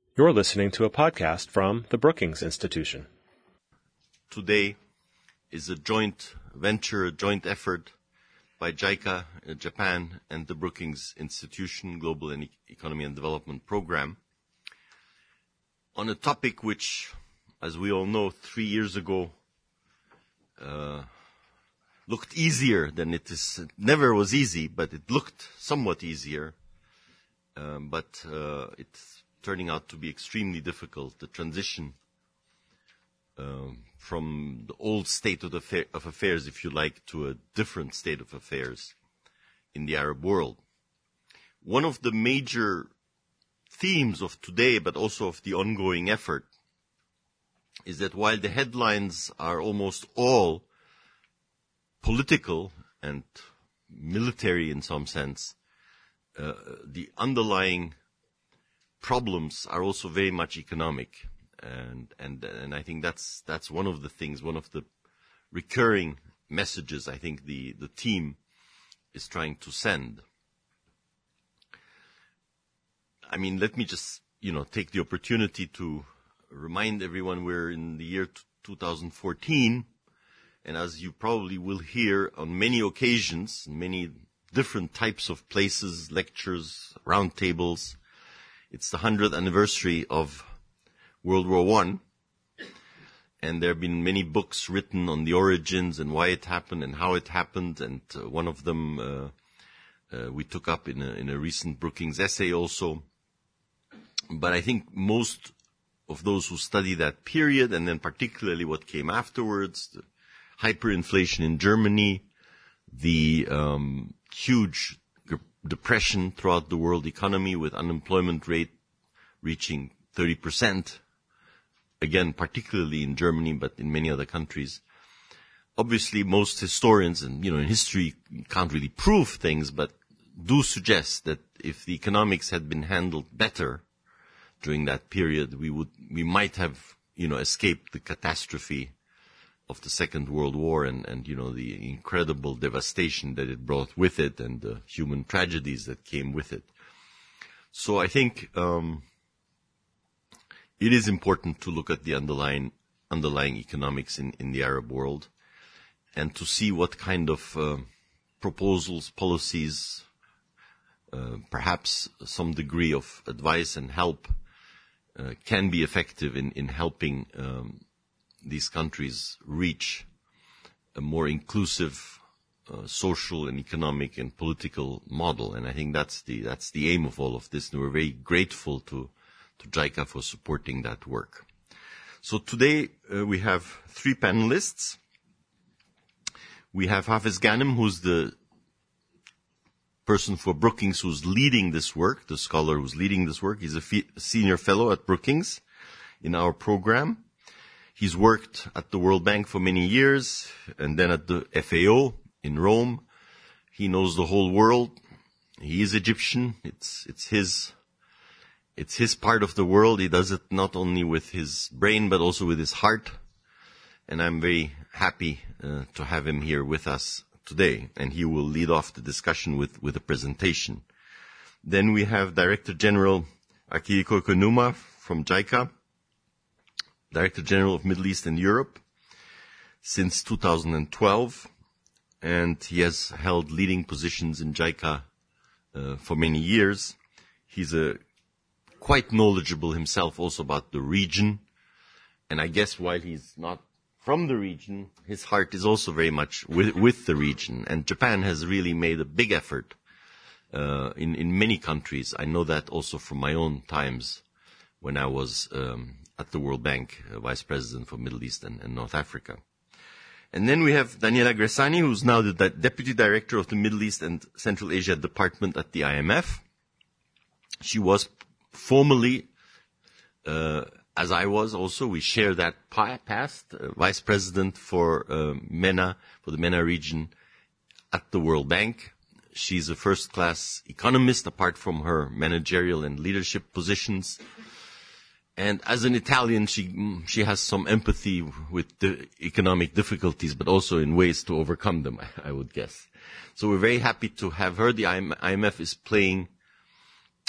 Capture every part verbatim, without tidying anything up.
You're listening to a podcast from the Brookings Institution. Today is a joint venture, a joint effort by JICA, uh, Japan, and the Brookings Institution Global and e- Economy and Development Program on a topic which, as we all know, three years ago uh, looked easier than it is. It never was easy, but it looked somewhat easier. Um, but uh, it's turning out to be extremely difficult, the transition um, from the old state of, affa- of affairs, if you like, to a different state of affairs in the Arab world. One of the major themes of today, but also of the ongoing effort, is that while the headlines are almost all political and military in some sense, uh, the underlying problems are also very much economic. And, and, and I think that's, that's one of the things, one of the recurring messages I think the, the team is trying to send. I mean, let me just, you know, take the opportunity to remind everyone we're in the year two thousand fourteen, and as you probably will hear on many occasions, many different types of places, lectures, roundtables, it's the hundredth anniversary of World War One, and there have been many books written on the origins and why it happened and how it happened, and uh, one of them uh, uh, we took up in a, in a recent Brookings essay also. But I think most of those who study that period, and then particularly what came afterwards, the hyperinflation in Germany, the um, huge g- depression throughout the world economy with unemployment rate reaching thirty percent, again, particularly in Germany, but in many other countries. Obviously, most historians, and you know, in history, can't really prove things, but do suggest that if the economics had been handled better during that period, we would, we might have, you know, escaped the catastrophe of the Second World War and, and, you know, the incredible devastation that it brought with it and the human tragedies that came with it. So I think, um, it is important to look at the underlying, underlying economics in, in the Arab world and to see what kind of, uh, proposals, policies, uh, perhaps some degree of advice and help Uh, can be effective in, in helping um, these countries reach a more inclusive uh, social and economic and political model. And I think that's the that's the aim of all of this. And we're very grateful to, to JICA for supporting that work. So today uh, we have three panelists. We have Hafez Ghanem, who's the person for Brookings who's leading this work, the scholar who's leading this work. He's a fe- senior fellow at Brookings in our program. He's worked at the World Bank for many years and then at the F A O in Rome. He knows the whole world. He is Egyptian. It's, it's his, it's his part of the world. He does it not only with his brain, but also with his heart. And I'm very happy uh, to have him here with us today, and he will lead off the discussion with, with a presentation. Then we have Director General Akihiko Konuma from JICA, Director General of Middle East and Europe since two thousand twelve, and he has held leading positions in JICA uh, for many years. He's a quite knowledgeable himself also about the region, and I guess while he's not from the region, his heart is also very much with, with the region. And Japan has really made a big effort uh, in, in many countries. I know that also from my own times when I was um, at the World Bank, uh, Vice President for Middle East and, and North Africa. And then we have Daniela Gressani, who's now the di- Deputy Director of the Middle East and Central Asia Department at the I M F. She was formerly uh, as I was also, we share that past, uh, Vice President for uh, MENA, for the MENA region at the World Bank. She's a first-class economist, apart from her managerial and leadership positions. And as an Italian, she she has some empathy with the economic difficulties, but also in ways to overcome them, I, I would guess. So we're very happy to have her. The I M F is playing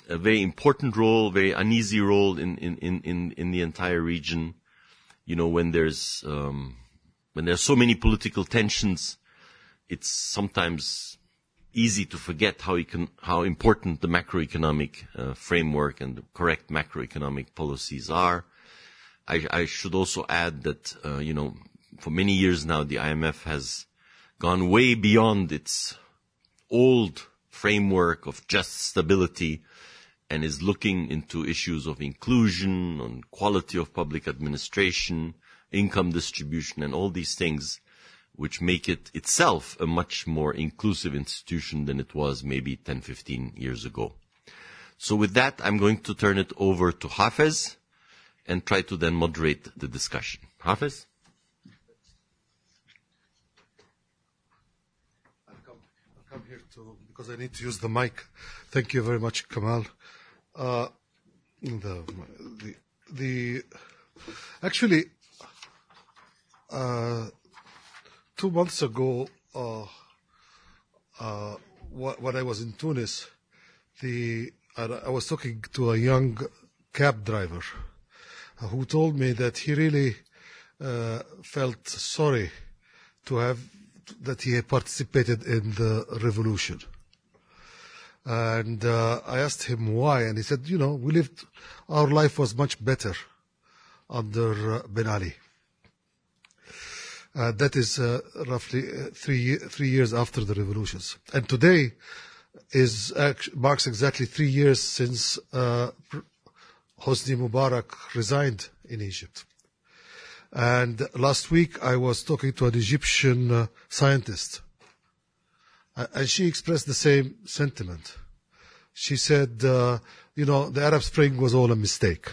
a very important role, very uneasy role in, in, in, in the entire region. You know, when there's, um, when there's so many political tensions, it's sometimes easy to forget how econ- how important the macroeconomic uh, framework and the correct macroeconomic policies are. I, I should also add that, uh, you know, for many years now, the I M F has gone way beyond its old framework of just stability and is looking into issues of inclusion, on quality of public administration, income distribution, and all these things, which make it itself a much more inclusive institution than it was maybe ten, fifteen years ago. So with that, I'm going to turn it over to Hafez and try to then moderate the discussion. Hafez? I'll come, I'll come here too, because I need to use the mic. Thank you very much, Kamal. Uh, the, the, the, actually, uh, two months ago, uh, uh, when I was in Tunis, the, I was talking to a young cab driver who told me that he really uh, felt sorry to have, that he had participated in the revolution. And uh, I asked him why, and he said, you know, we lived, our life was much better under uh, Ben Ali. Uh, that is uh, roughly uh, three three years after the revolutions, and today is act- marks exactly three years since uh, Hosni Mubarak resigned in Egypt. And last week I was talking to an Egyptian uh, scientist, uh, and she expressed the same sentiment. She said, uh, "You know, the Arab Spring was all a mistake."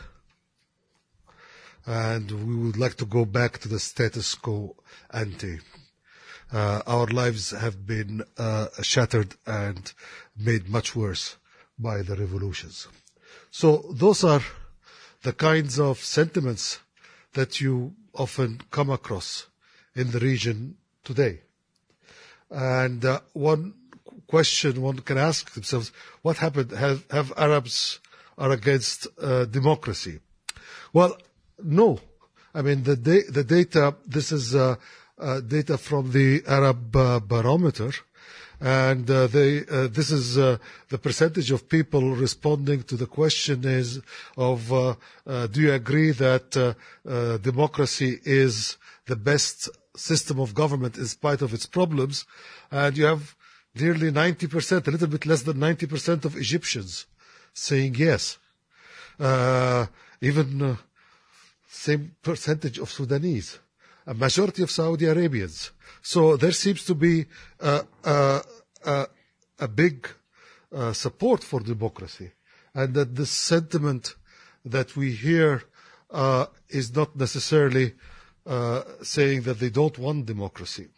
And we would like to go back to the status quo ante. Uh, our lives have been uh, shattered and made much worse by the revolutions. So those are the kinds of sentiments that you often come across in the region today. And uh, one question one can ask themselves, what happened? Have, have Arabs are against uh, democracy? Well, no. I mean, the da- the data, this is uh, uh, data from the Arab uh, Barometer, and uh, they, uh, this is uh, the percentage of people responding to the question is of, uh, uh, do you agree that uh, uh, democracy is the best system of government in spite of its problems? And you have nearly ninety percent, a little bit less than ninety percent of Egyptians saying yes. Uh, even... Uh, Same percentage of Sudanese, a majority of Saudi Arabians. So there seems to be uh, uh, uh, a big uh, support for democracy, and that the sentiment that we hear uh, is not necessarily uh, saying that they don't want democracy.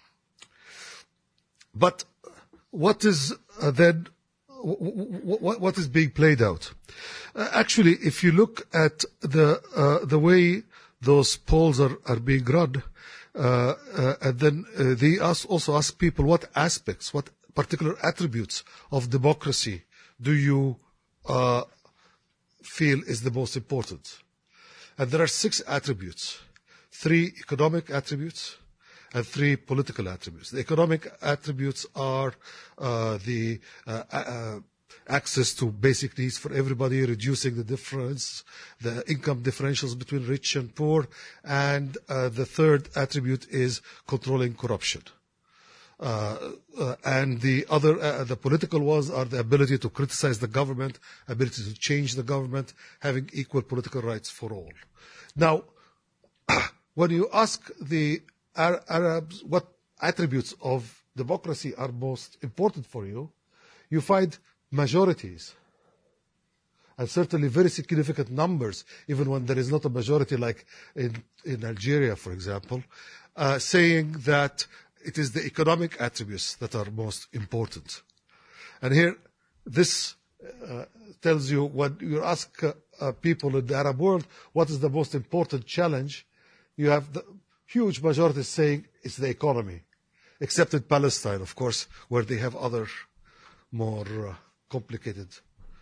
But what is uh, then, what, what is being played out? Uh, actually, if you look at the uh, the way those polls are, are being run, uh, uh, and then uh, they ask, also ask people what aspects, what particular attributes of democracy do you uh, feel is the most important? And there are six attributes, three economic attributes and three political attributes. The economic attributes are uh, the uh, uh, access to basic needs for everybody, reducing the difference, the income differentials between rich and poor, and uh, the third attribute is controlling corruption. Uh, uh, and the other, uh, the political ones are the ability to criticize the government, ability to change the government, having equal political rights for all. Now, when you ask the Arabs what attributes of democracy are most important for you, you find majorities, and certainly very significant numbers, even when there is not a majority like in, in Algeria, for example, uh, saying that it is the economic attributes that are most important. And here, this uh, tells you when you ask uh, uh, people in the Arab world, what is the most important challenge, you have the huge majority saying it's the economy, except in Palestine, of course, where they have other more uh, complicated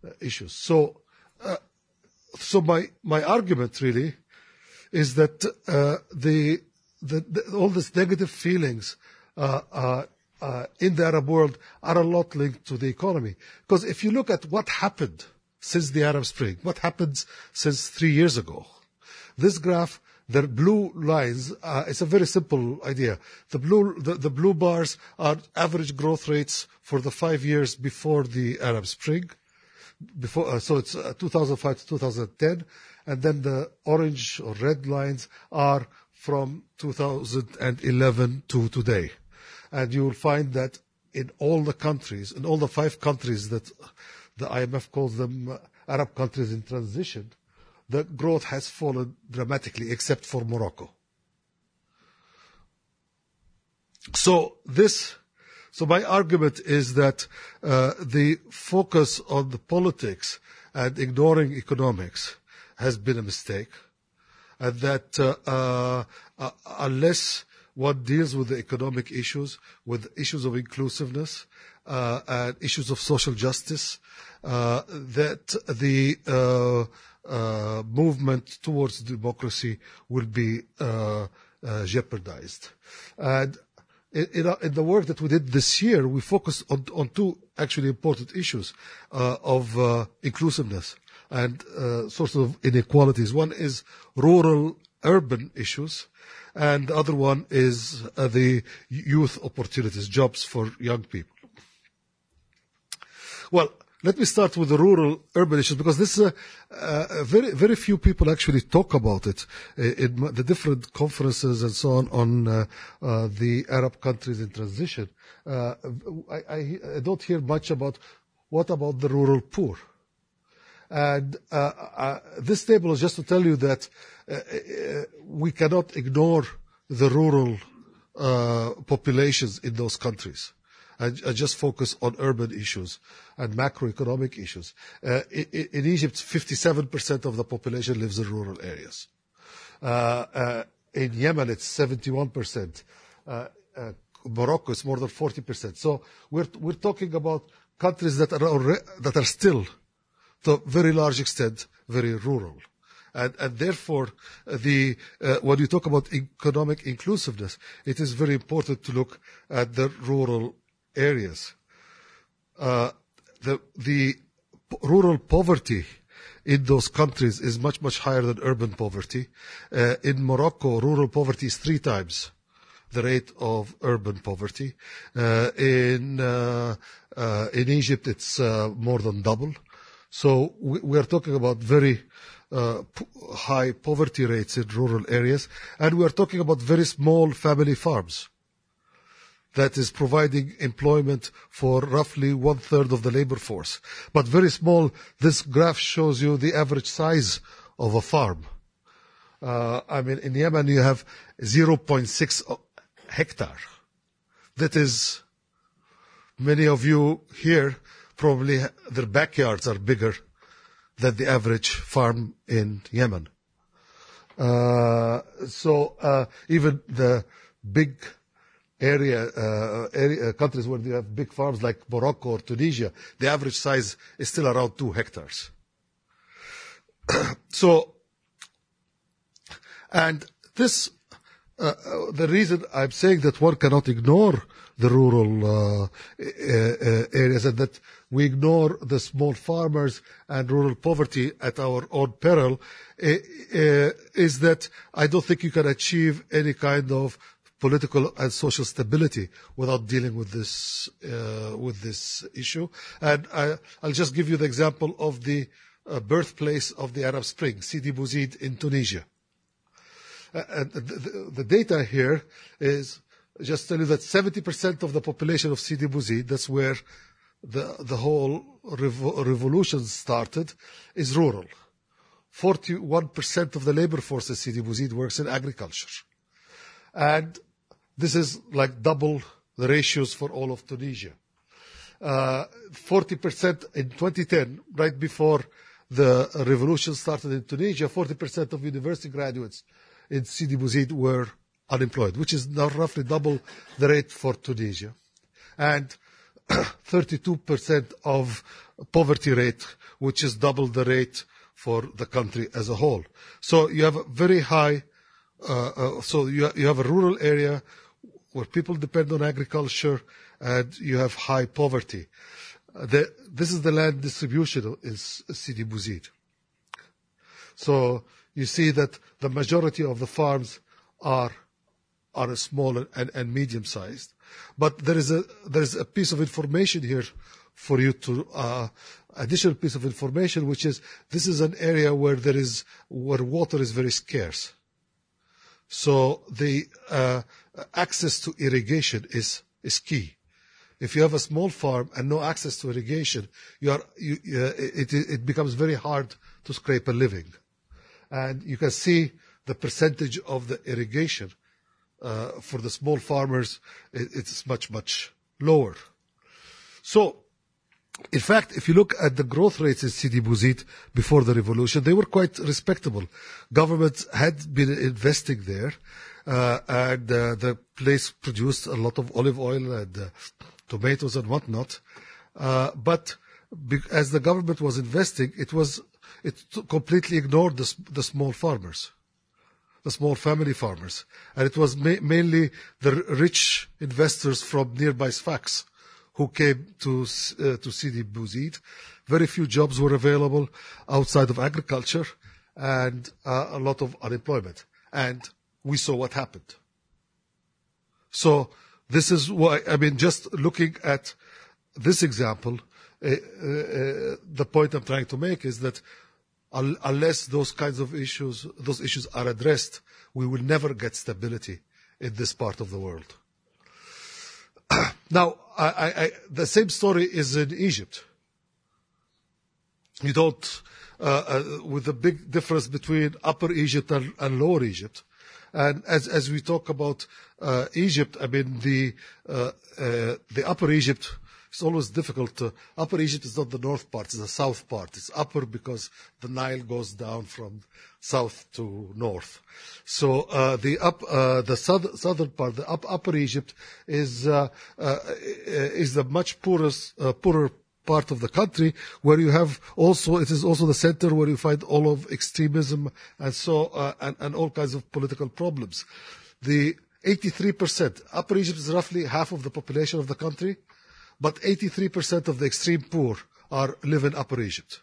uh, issues. So, uh, so my my argument really is that uh, the, the, the all these negative feelings uh, uh, uh, in the Arab world are a lot linked to the economy. Because if you look at what happened since the Arab Spring, what happened since three years ago, this graph, the blue lines, uh, it's a very simple idea. The blue, the, the blue bars are average growth rates for the five years before the Arab Spring. Before, uh, so it's uh, two thousand five to two thousand ten, and then the orange or red lines are from two thousand eleven to today. And you will find that in all the countries, in all the five countries that the I M F calls them uh, Arab countries in transition, the growth has fallen dramatically, except for Morocco. So this, so my argument is that uh, the focus on the politics and ignoring economics has been a mistake, and that uh, uh, uh, unless one deals with the economic issues, with issues of inclusiveness, uh, and issues of social justice, uh, that the uh, uh, movement towards democracy will be uh, uh, jeopardized. And in, in, our, in the work that we did this year, we focused on, on two actually important issues uh, of uh, inclusiveness and uh, sorts of inequalities. One is rural-urban issues, and the other one is uh, the youth opportunities, jobs for young people. Well, let me start with the rural-urban issues, because this is a, a very, very few people actually talk about it in the different conferences and so on on uh, uh, the Arab countries in transition. Uh, I, I, I don't hear much about what about the rural poor. And uh, uh, this table is just to tell you that uh, uh, we cannot ignore the rural uh, populations in those countries. I, I just focus on urban issues and macroeconomic issues. Uh, in, in Egypt, fifty-seven percent of the population lives in rural areas. Uh, uh, in Yemen, it's seventy-one percent. Uh, uh, Morocco is more than forty percent. So we're we're talking about countries that are that are still, to a very large extent, very rural. And, and therefore, the, uh, when you talk about economic inclusiveness, it is very important to look at the rural areas. Uh, the, the p- rural poverty in those countries is much, much higher than urban poverty. Uh, in Morocco, rural poverty is three times the rate of urban poverty. Uh, in, uh, uh, in Egypt, it's uh, more than double. So we, we are talking about very uh, p- high poverty rates in rural areas, and we are talking about very small family farms that is providing employment for roughly one third of the labor force. But very small, this graph shows you the average size of a farm. Uh, I mean, in Yemen you have zero point six hectare. That is, many of you here, probably their backyards are bigger than the average farm in Yemen. Uh, so uh, even the big area, uh, area uh, countries where they have big farms like Morocco or Tunisia, the average size is still around two hectares. So, and this, uh, uh, the reason I'm saying that one cannot ignore the rural uh, uh, uh, areas and that we ignore the small farmers and rural poverty at our own peril uh, uh, is that I don't think you can achieve any kind of political and social stability without dealing with this uh, with this issue. And I, I'll just give you the example of the uh, birthplace of the Arab Spring, Sidi Bouzid in Tunisia. Uh, and the, the, the data here is just tell you that seventy percent of the population of Sidi Bouzid, that's where the the whole revo- revolution started, is rural. forty-one percent of the labor force in Sidi Bouzid works in agriculture. And this is like double the ratios for all of Tunisia. Uh, forty percent in twenty ten, right before the revolution started in Tunisia, forty percent of university graduates in Sidi Bouzid were unemployed, which is now roughly double the rate for Tunisia. And thirty-two percent of poverty rate, which is double the rate for the country as a whole. So you have a very high, uh, uh, so you, you have a rural area where people depend on agriculture, and you have high poverty. Uh, the, this is the land distribution in Sidi Bouzid. So you see that the majority of the farms are are small and, and medium-sized. But there is a there is a piece of information here for you to uh, additional piece of information, which is this is an area where there is where water is very scarce. So the uh, access to irrigation is is key. If you have a small farm and no access to irrigation, you are you, uh, it it becomes very hard to scrape a living, and you can see the percentage of the irrigation. Uh, for the small farmers, it, it's much, much lower. So, in fact, if you look at the growth rates in Sidi Bouzid before the revolution, they were quite respectable. Government had been investing there, uh, and uh, the place produced a lot of olive oil and uh, tomatoes and whatnot. Uh, but be- as the government was investing, it was it t- completely ignored the, the small farmers. The small family farmers. And it was ma- mainly the rich investors from nearby Sfax who came to uh, to Sidi Bouzid. Very few jobs were available outside of agriculture, and uh, a lot of unemployment. And we saw what happened. So this is why, I mean, just looking at this example, uh, uh, the point I'm trying to make is that unless those kinds of issues, those issues are addressed, we will never get stability in this part of the world. Now, I, I, the same story is in Egypt. You don't, uh, uh, with the big difference between Upper Egypt and, and Lower Egypt. And as as we talk about uh, Egypt, I mean the uh, uh, the Upper Egypt. It's always difficult to, Upper Egypt is not the north part, it's the south part. It's upper because the Nile goes down from south to north. So, uh, the up, uh, the south, southern part, the up, Upper Egypt is, uh, uh, is the much poorest, uh, poorer part of the country, where you have also, it is also the center where you find all of extremism and so, uh, and, and all kinds of political problems. The eighty-three percent, Upper Egypt is roughly half of the population of the country. But eighty-three percent of the extreme poor are live in Upper Egypt.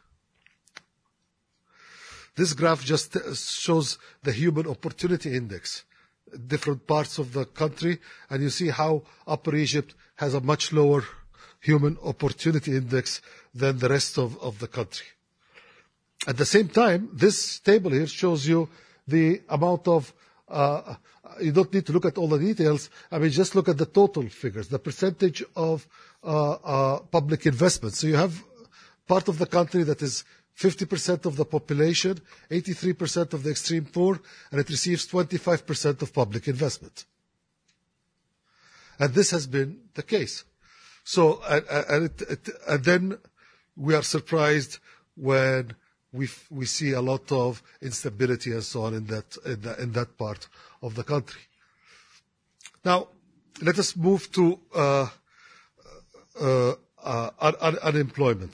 This graph just shows the Human Opportunity Index, different parts of the country, and you see how Upper Egypt has a much lower Human Opportunity Index than the rest of, of the country. At the same time, this table here shows you the amount of uh, you don't need to look at all the details. I mean, just look at the total figures, the percentage of uh, uh, public investment. So you have part of the country that is fifty percent of the population, eighty-three percent of the extreme poor, and it receives twenty-five percent of public investment. And this has been the case. So, and, and, it, it, and then we are surprised when we we see a lot of instability and so on in that in, the, in that part of the country. Now, let us move to uh, uh, uh, un- un- unemployment.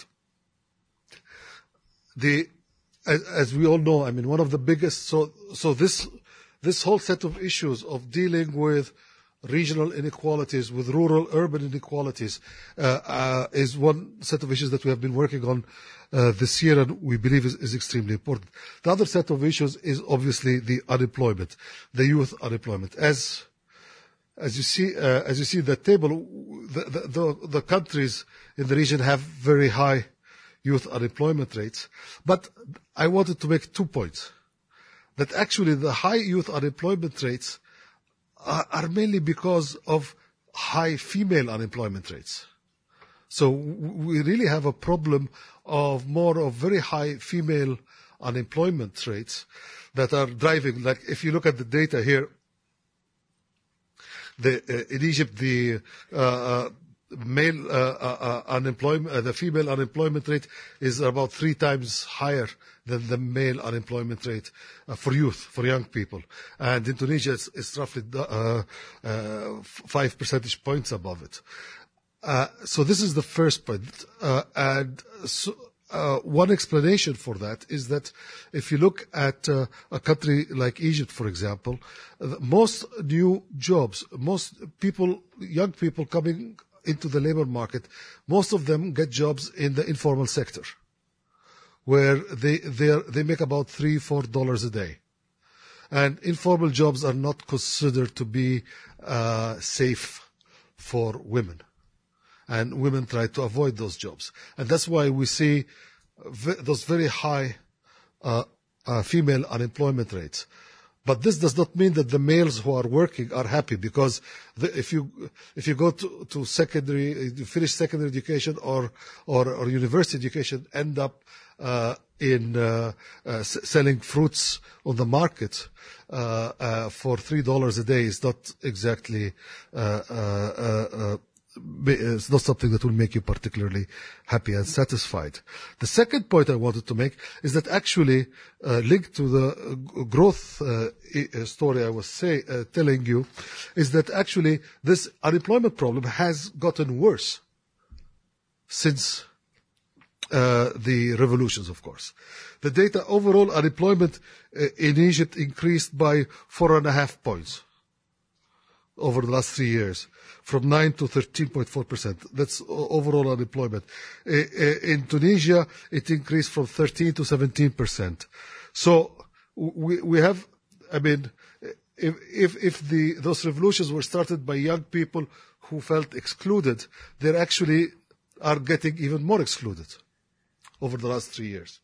The as, as we all know, I mean, one of the biggest. So so this this whole set of issues of dealing with regional inequalities, with rural-urban inequalities, uh, uh, is one set of issues that we have been working on uh, this year, and we believe is, is extremely important. The other set of issues is obviously the unemployment, the youth unemployment. As as you see, uh, as you see the table, the, the, the, the countries in the region have very high youth unemployment rates. But I wanted to make two points. That actually the high youth unemployment rates are mainly because of high female unemployment rates. So we really have a problem of more of very high female unemployment rates that are driving, like if you look at the data here, the, uh, in Egypt, the uh, uh, male uh, uh, unemployment, uh, the female unemployment rate is about three times higher than the male unemployment rate uh, for youth, for young people. And Indonesia is, is roughly uh, uh, five percentage points above it. uh, so this is the first point. Uh, and so, uh, one explanation for that is that if you look at uh, a country like Egypt, for example, uh, most new jobs, most people, young people coming into the labor market, most of them get jobs in the informal sector, where they they they make about three, four dollars a day. And informal jobs are not considered to be uh, safe for women. And women try to avoid those jobs. And that's why we see v- those very high uh, uh, female unemployment rates. But this does not mean that the males who are working are happy, because the, if you if you go to, to secondary, you finish secondary education or, or, or university education, end up uh, in uh, uh, s- selling fruits on the market uh, uh, for three dollars a day is not exactly uh, uh, uh, uh, it's not something that will make you particularly happy and satisfied. The second point I wanted to make is that actually uh, linked to the uh, growth uh, story I was say, uh, telling you, is that actually this unemployment problem has gotten worse since uh, the revolutions, of course. The data, overall unemployment uh, in Egypt increased by four and a half points over the last three years, from nine to thirteen point four percent. That's overall unemployment. In Tunisia, it increased from thirteen to seventeen percent. So we we have, I mean, if if if the those revolutions were started by young people who felt excluded, they actually are getting even more excluded over the last three years.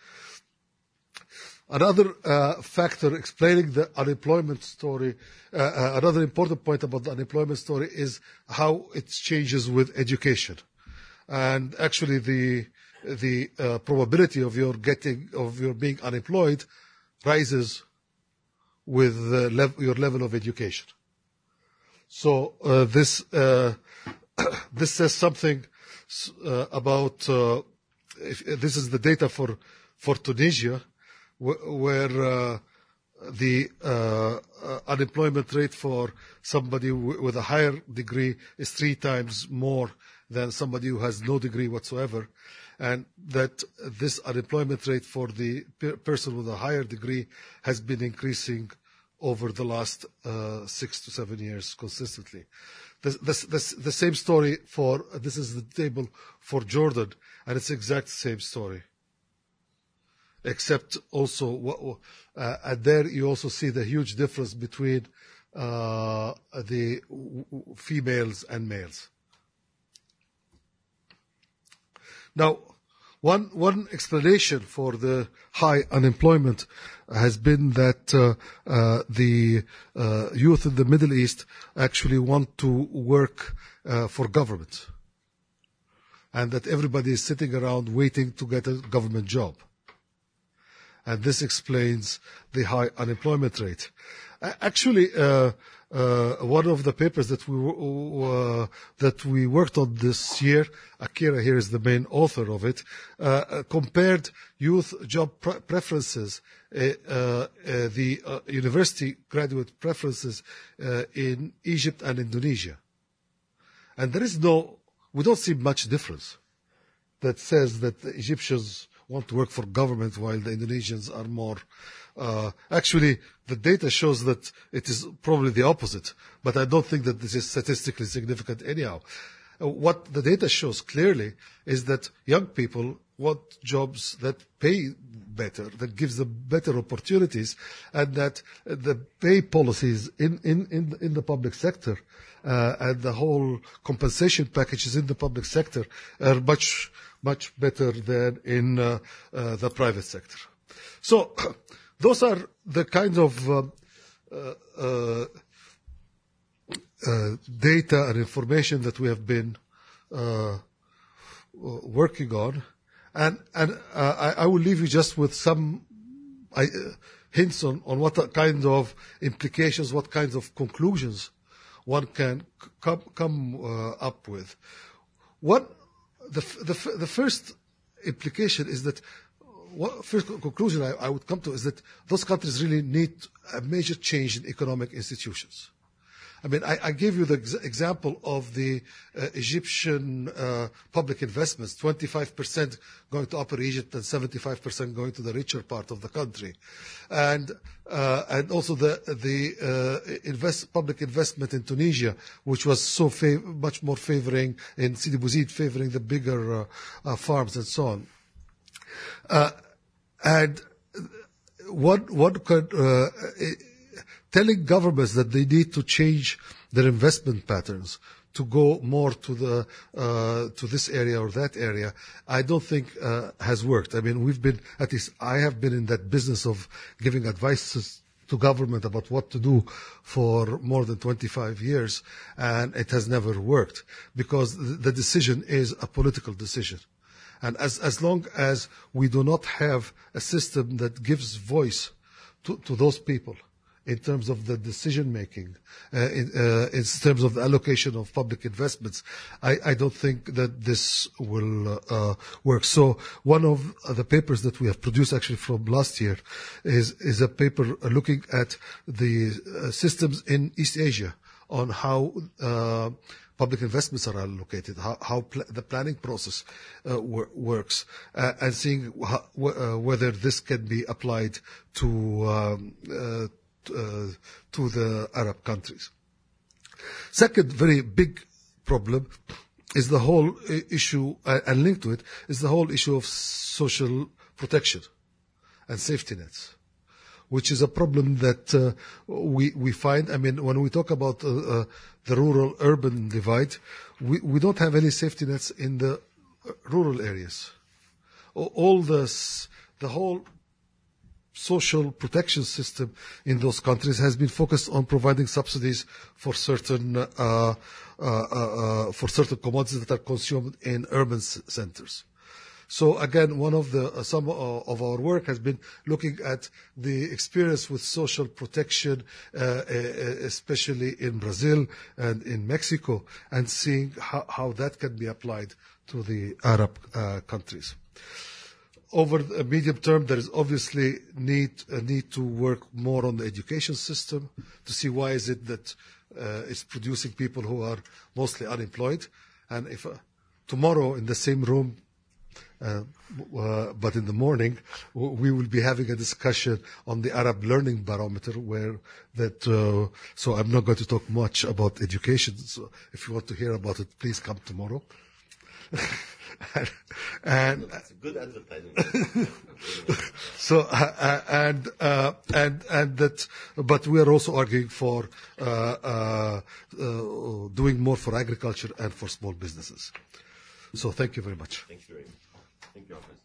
Another uh, factor explaining the unemployment story, uh, uh, another important point about the unemployment story is how it changes with education. And actually the the uh, probability of your getting, of your being unemployed rises with the lev- your level of education. So uh, this uh, this says something uh, about, uh, if, this is the data for, for Tunisia, where uh, the uh, uh, unemployment rate for somebody w- with a higher degree is three times more than somebody who has no degree whatsoever, and that this unemployment rate for the per- person with a higher degree has been increasing over the last uh, six to seven years consistently. This, this, this, the same story for, this is the table for Jordan, and it's the exact same story. Except also, uh, and there you also see the huge difference between uh, the w- w- females and males. Now, one one explanation for the high unemployment has been that uh, uh, the uh, youth in the Middle East actually want to work uh, for government, and that everybody is sitting around waiting to get a government job. And this explains the high unemployment rate. Actually, uh, uh, one of the papers that we uh, that we worked on this year, Akira here is the main author of it, uh, compared youth job pre- preferences, uh, uh, the uh, university graduate preferences uh, in Egypt and Indonesia. And there is no, we don't see much difference that says that the Egyptians want to work for government while the Indonesians are more, uh, actually the data shows that it is probably the opposite, but I don't think that this is statistically significant anyhow. Uh, what the data shows clearly is that young people want jobs that pay better, that gives them better opportunities, and that the pay policies in, in, in, in the public sector uh, and the whole compensation packages in the public sector are much much better than in uh, uh, the private sector. So those are the kind of uh, uh, uh, uh, data and information that we have been uh, working on. And, and uh, I, I will leave you just with some I, uh, hints on, on what kind of implications, what kinds of conclusions one can c- come, come uh, up with. One The, the, the first implication is that, what first conclusion I, I would come to is that those countries really need a major change in economic institutions. I mean, I, I gave you the ex- example of the uh, Egyptian uh, public investments, twenty-five percent going to Upper Egypt and seventy-five percent going to the richer part of the country. And uh, and also the the uh, invest, public investment in Tunisia, which was so fav- much more favoring, in Sidi Bouzid, favoring the bigger uh, uh, farms and so on. Uh, and one, one could... Uh, it, telling governments that they need to change their investment patterns to go more to the uh, to this area or that area, I don't think uh, has worked. I mean, we've been, at least I have been in that business of giving advice to government about what to do for more than twenty-five years, and it has never worked because the decision is a political decision. And as as long as we do not have a system that gives voice to, to those people, in terms of the decision making, uh, in, uh, in terms of the allocation of public investments, I, I don't think that this will uh, work. So one of the papers that we have produced actually from last year is, is a paper looking at the uh, systems in East Asia on how uh, public investments are allocated, how, how pl- the planning process uh, wor- works, uh, and seeing how, w- uh, whether this can be applied to um, uh, Uh, to the Arab countries. Second very big problem is the whole issue, uh, and linked to it, is the whole issue of social protection and safety nets, which is a problem that uh, we we find. I mean, when we talk about uh, uh, the rural-urban divide, we, we don't have any safety nets in the rural areas. All this, the whole social protection system in those countries has been focused on providing subsidies for certain uh, uh, uh, for certain commodities that are consumed in urban c- centers. So again, one of the uh, some of our work has been looking at the experience with social protection, uh, especially in Brazil and in Mexico, and seeing how, how that can be applied to the Arab uh, countries. Over the medium term, there is obviously need a need to work more on the education system to see why is it that uh, it's producing people who are mostly unemployed. And if uh, tomorrow in the same room, uh, uh, but in the morning, w- we will be having a discussion on the Arab Learning Barometer, where that. Uh, so I'm not going to talk much about education. So if you want to hear about it, please come tomorrow. and, and that's good advertising. so uh, and uh, and and that, but we are also arguing for uh, uh, uh, doing more for agriculture and for small businesses. So thank you very much. Thank you very much. Thank you, Hafiz.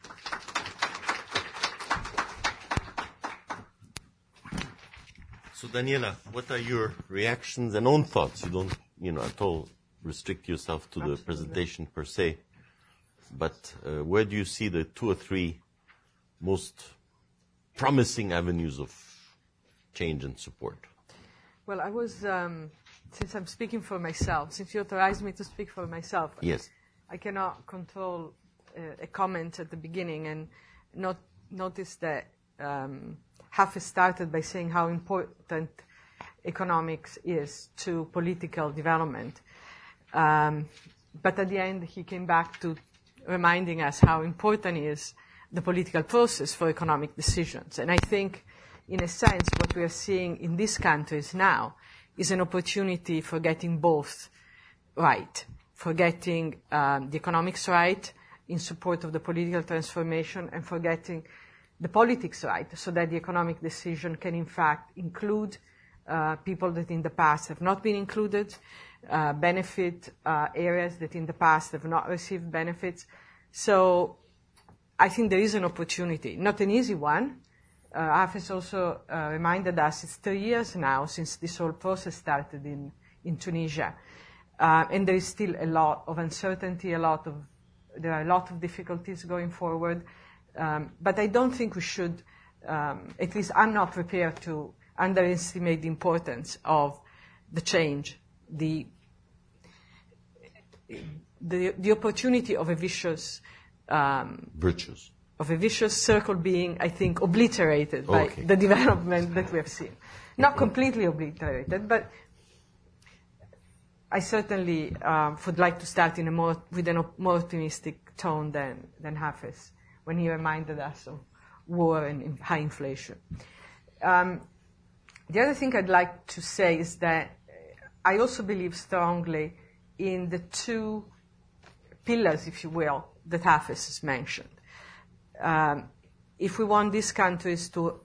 So Daniela, what are your reactions and own thoughts? You don't, you know, at all restrict yourself to the presentation per se, but uh, where do you see the two or three most promising avenues of change and support? Well, I was, um, since I'm speaking for myself, since you authorized me to speak for myself, yes, I cannot control uh, a comment at the beginning and not notice that um, Hafiz started by saying how important economics is to political development. Um, but at the end, he came back to reminding us how important is the political process for economic decisions. And I think, in a sense, what we are seeing in these countries now is an opportunity for getting both right, for getting um, the economics right in support of the political transformation, and for getting the politics right, so that the economic decision can, in fact, include uh, people that in the past have not been included, Uh, benefit uh, areas that in the past have not received benefits. So I think there is an opportunity, not an easy one. Uh, Hafiz also uh, reminded us it's three years now since this whole process started in, in Tunisia. Uh, and there is still a lot of uncertainty, a lot of, there are a lot of difficulties going forward. Um, but I don't think we should, um, at least I'm not prepared to underestimate the importance of the change, the the, the opportunity of a vicious um, virtues of a vicious circle being, I think, obliterated by okay. the development that we have seen. Not completely obliterated, but I certainly uh, would like to start in a more, with a more optimistic tone than, than Hafez, when he reminded us of war and high inflation. Um, the other thing I'd like to say is that I also believe strongly in the two pillars, if you will, that Hafez has mentioned. Um, if we want these countries to,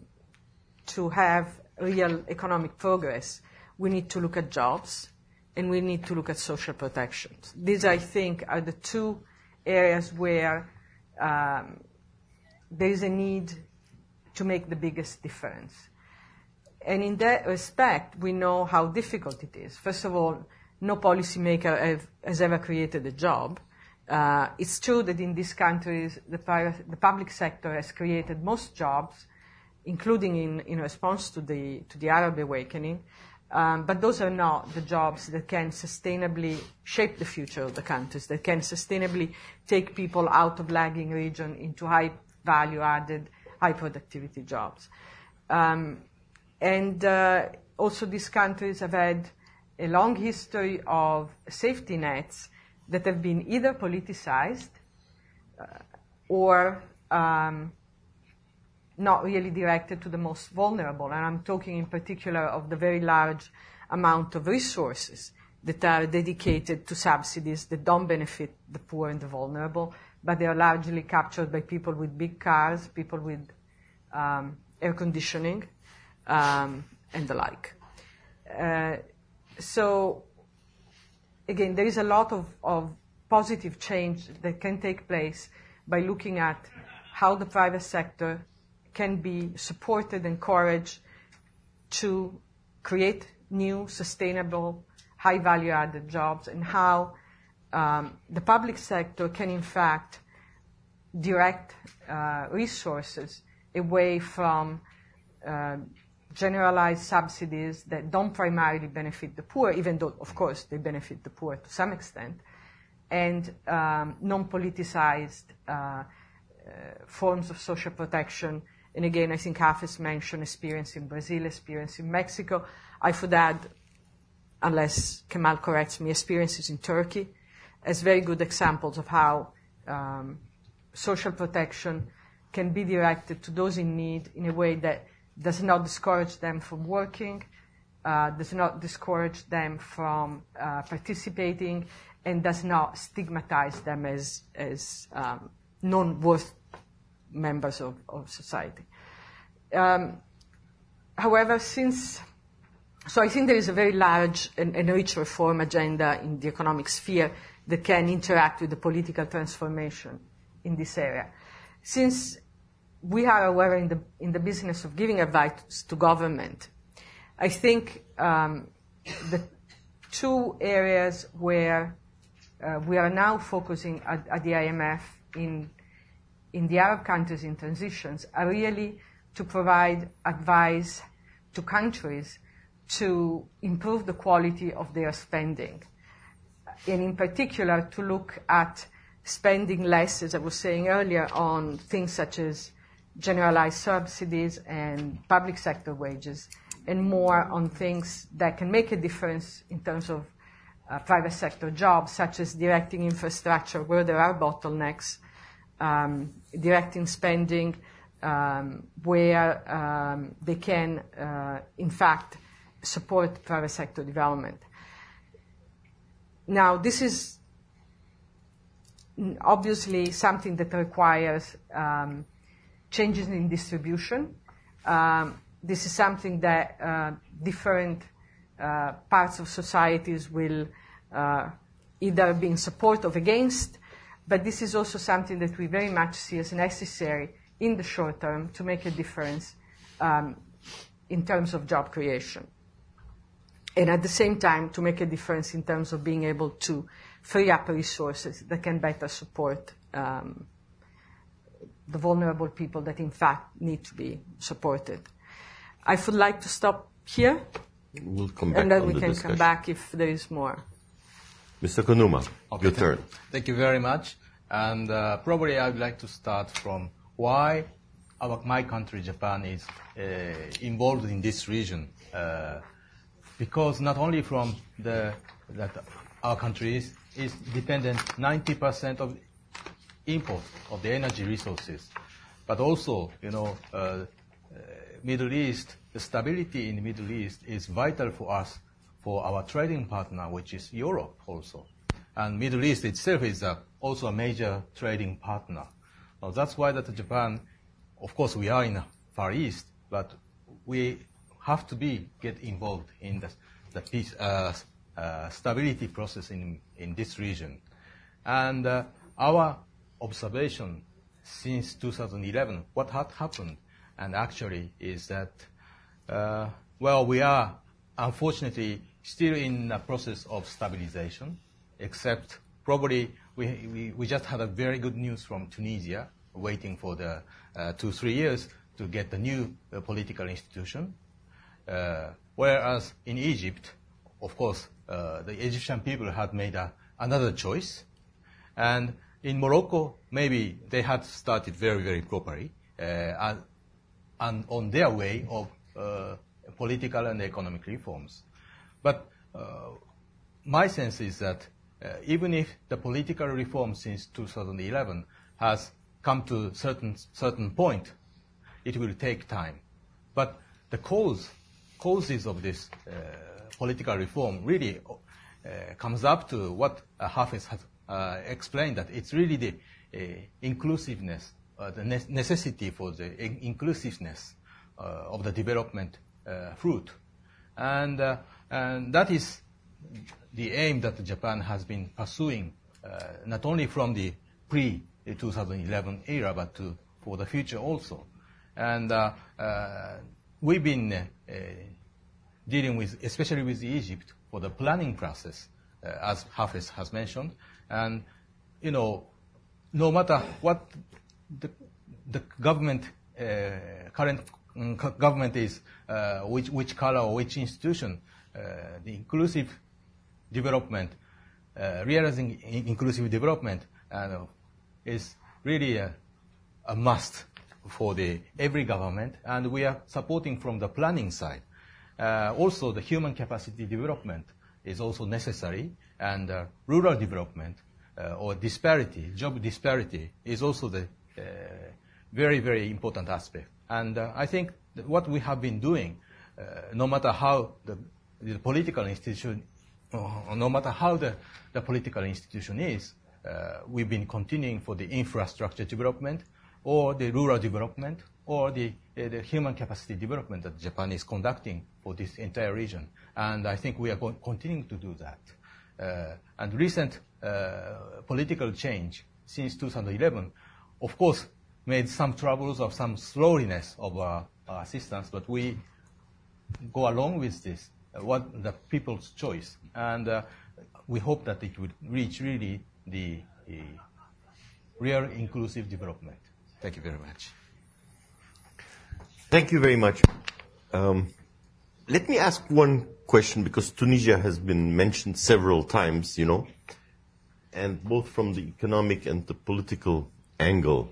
to have real economic progress, we need to look at jobs and we need to look at social protection. These, I think, are the two areas where um, there is a need to make the biggest difference. And in that respect, we know how difficult it is. First of all, no policymaker have, has ever created a job. Uh, it's true that in these countries, the, private, the public sector has created most jobs, including in, in response to the, to the Arab awakening. Um, but those are not the jobs that can sustainably shape the future of the countries, that can sustainably take people out of lagging region into high value-added, high productivity jobs. Um, and uh, also these countries have had a long history of safety nets that have been either politicized uh, or um, not really directed to the most vulnerable. And I'm talking in particular of the very large amount of resources that are dedicated to subsidies that don't benefit the poor and the vulnerable, but they are largely captured by people with big cars, people with um, air conditioning, um, and the like. Uh, so, again, there is a lot of, of positive change that can take place by looking at how the private sector can be supported, encouraged to create new, sustainable, high value-added jobs, and how um, the public sector can, in fact, direct uh, resources away from uh, generalized subsidies that don't primarily benefit the poor, even though, of course, they benefit the poor to some extent, and um, non-politicized uh, uh, forms of social protection. And again, I think Hafez mentioned experience in Brazil, experience in Mexico. I would add, unless Kemal corrects me, experiences in Turkey as very good examples of how um, social protection can be directed to those in need in a way that does not discourage them from working, uh, does not discourage them from uh, participating, and does not stigmatize them as, as um, non-worth members of, of society. Um, however, since, so I think there is a very large and, and rich reform agenda in the economic sphere that can interact with the political transformation in this area. Since we are aware in the, in the business of giving advice to government, I think um, the two areas where uh, we are now focusing at, at the I M F in in the Arab countries in transitions are really to provide advice to countries to improve the quality of their spending. And in particular, to look at spending less, as I was saying earlier, on things such as generalized subsidies and public sector wages, and more on things that can make a difference in terms of uh, private sector jobs, such as directing infrastructure where there are bottlenecks, Um, directing spending um, where um, they can, uh, in fact, support private sector development. Now, this is obviously something that requires um, changes in distribution. Um, this is something that uh, different uh, parts of societies will uh, either be in support of against, but this is also something that we very much see as necessary in the short term to make a difference um, in terms of job creation. And at the same time, to make a difference in terms of being able to free up resources that can better support um, the vulnerable people that, in fact, need to be supported. I would like to stop here, we'll come back and then on we the can discussion. come back if there is more. Mister Konuma, Okay, your thank turn. you. Thank you very much. And uh, probably I would like to start from why our, my country, Japan, is uh, involved in this region. Uh, because not only from the that our country is, is dependent ninety percent of import of the energy resources, but also, you know, uh, uh, Middle East, the stability in the Middle East is vital for us, for our trading partner, which is Europe also. And Middle East itself is a, also a major trading partner. Now, that's why that Japan, of course, we are in the Far East, but we have to be get involved in the, the peace, uh, uh, stability process in, in this region. And uh, our observation since two thousand eleven, what had happened, and actually is that, uh, well, we are unfortunately still in a process of stabilization, except probably we, we, we just had a very good news from Tunisia, waiting for the uh, two, three years to get the new uh, political institution. Uh, whereas in Egypt, of course, uh, the Egyptian people had made a, another choice. And in Morocco, maybe they had started very, very properly uh, and, and on their way of uh, political and economic reforms. But uh, my sense is that uh, even if the political reform since two thousand eleven has come to a certain, certain point, it will take time. But the cause, causes of this uh, political reform really uh, comes up to what uh, Hafez has uh, explained, that it's really the uh, inclusiveness, uh, the ne- necessity for the in- inclusiveness uh, of the development uh, fruit. And, uh, and that is the aim that Japan has been pursuing, uh, not only from the pre-two thousand eleven era, but to, for the future also. And uh, uh, we've been uh, uh, dealing with, especially with Egypt, for the planning process, uh, as Hafez has mentioned. And, you know, no matter what the, the government, uh, current um, government is, uh, which, which color or which institution, uh, the inclusive development, uh, realizing in- inclusive development uh, is really a, a must for the every government, and we are supporting from the planning side. Uh, also, the human capacity development is also necessary, and uh, rural development uh, or disparity, job disparity, is also the uh, very, very important aspect. And uh, I think that what we have been doing, uh, no matter how the, the political institution, uh, no matter how the, the political institution is, uh, we've been continuing for the infrastructure development, or the rural development, or the, uh, the human capacity development that Japan is conducting for this entire region. And I think we are going, continuing to do that. Uh, and recent uh, political change since two thousand eleven, of course, made some troubles or some slowness of our, our assistance, but we go along with this, uh, what the people's choice. And uh, we hope that it would reach really the, the real inclusive development. Thank you very much. Thank you very much. Um, let me ask one question, because Tunisia has been mentioned several times, you know, and both from the economic and the political angle.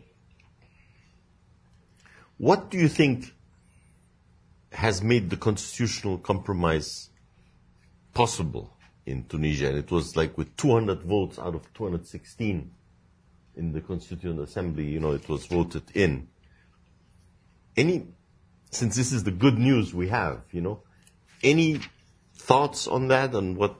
What do you think has made the constitutional compromise possible in Tunisia? And it was like with two hundred votes out of two hundred sixteen in the Constituent Assembly, you know, it was voted in. Any, since this is the good news we have, you know, any thoughts on that, on what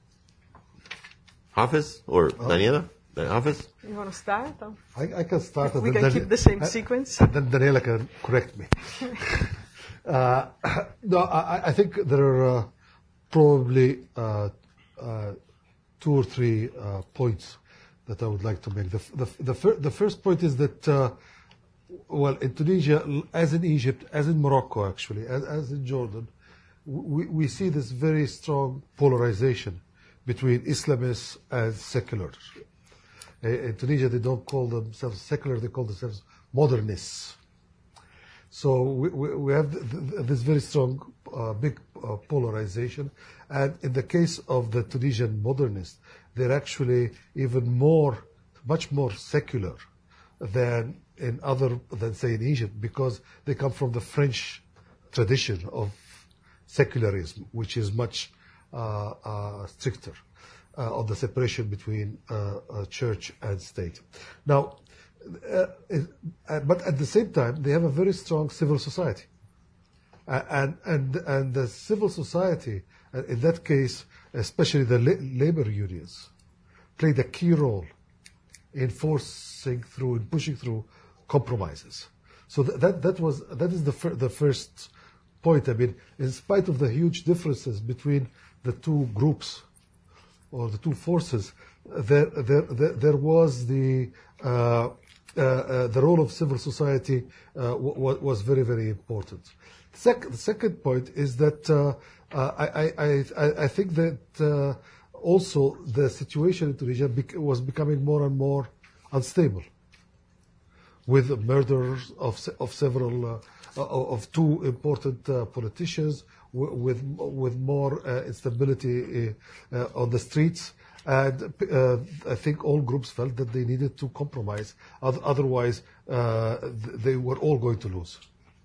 Hafez or oh. Daniela? Hafez? You want to start? Or? I, I can start. We and can then, keep the same uh, sequence. And then Daniela can correct me. uh, no, I, I think there are uh, probably uh, uh, two or three uh, points that I would like to make. The the the, fir- the first point is that, uh, well, in Tunisia, as in Egypt, as in Morocco, actually, as, as in Jordan, we, we see this very strong polarization between Islamists and seculars. In Tunisia, they don't call themselves secular; they call themselves modernists. So we, we, we have th- th- this very strong, uh, big uh, polarization. And in the case of the Tunisian modernists, they're actually even more, much more secular than in other, than say in Egypt, because they come from the French tradition of secularism, which is much uh, uh, stricter uh, on the separation between uh, uh, church and state. Now, uh, it, uh, but at the same time, they have a very strong civil society. Uh, and, and, and the civil society, uh, in that case, especially the la- labor unions, played a key role in forcing through, in pushing through compromises. So th- that that was that is the fir- the first point. I mean, in spite of the huge differences between the two groups or the two forces, there there there, there was the uh, uh, uh, the role of civil society uh, w- w- was very very important. Sec- the second point is that uh, uh, I, I I I think that uh, also the situation in Tunisia bec- was becoming more and more unstable, with murders of of several uh, of two important uh, politicians, w- with with more uh, instability uh, uh, on the streets, and uh, I think all groups felt that they needed to compromise. Otherwise, uh, they were all going to lose.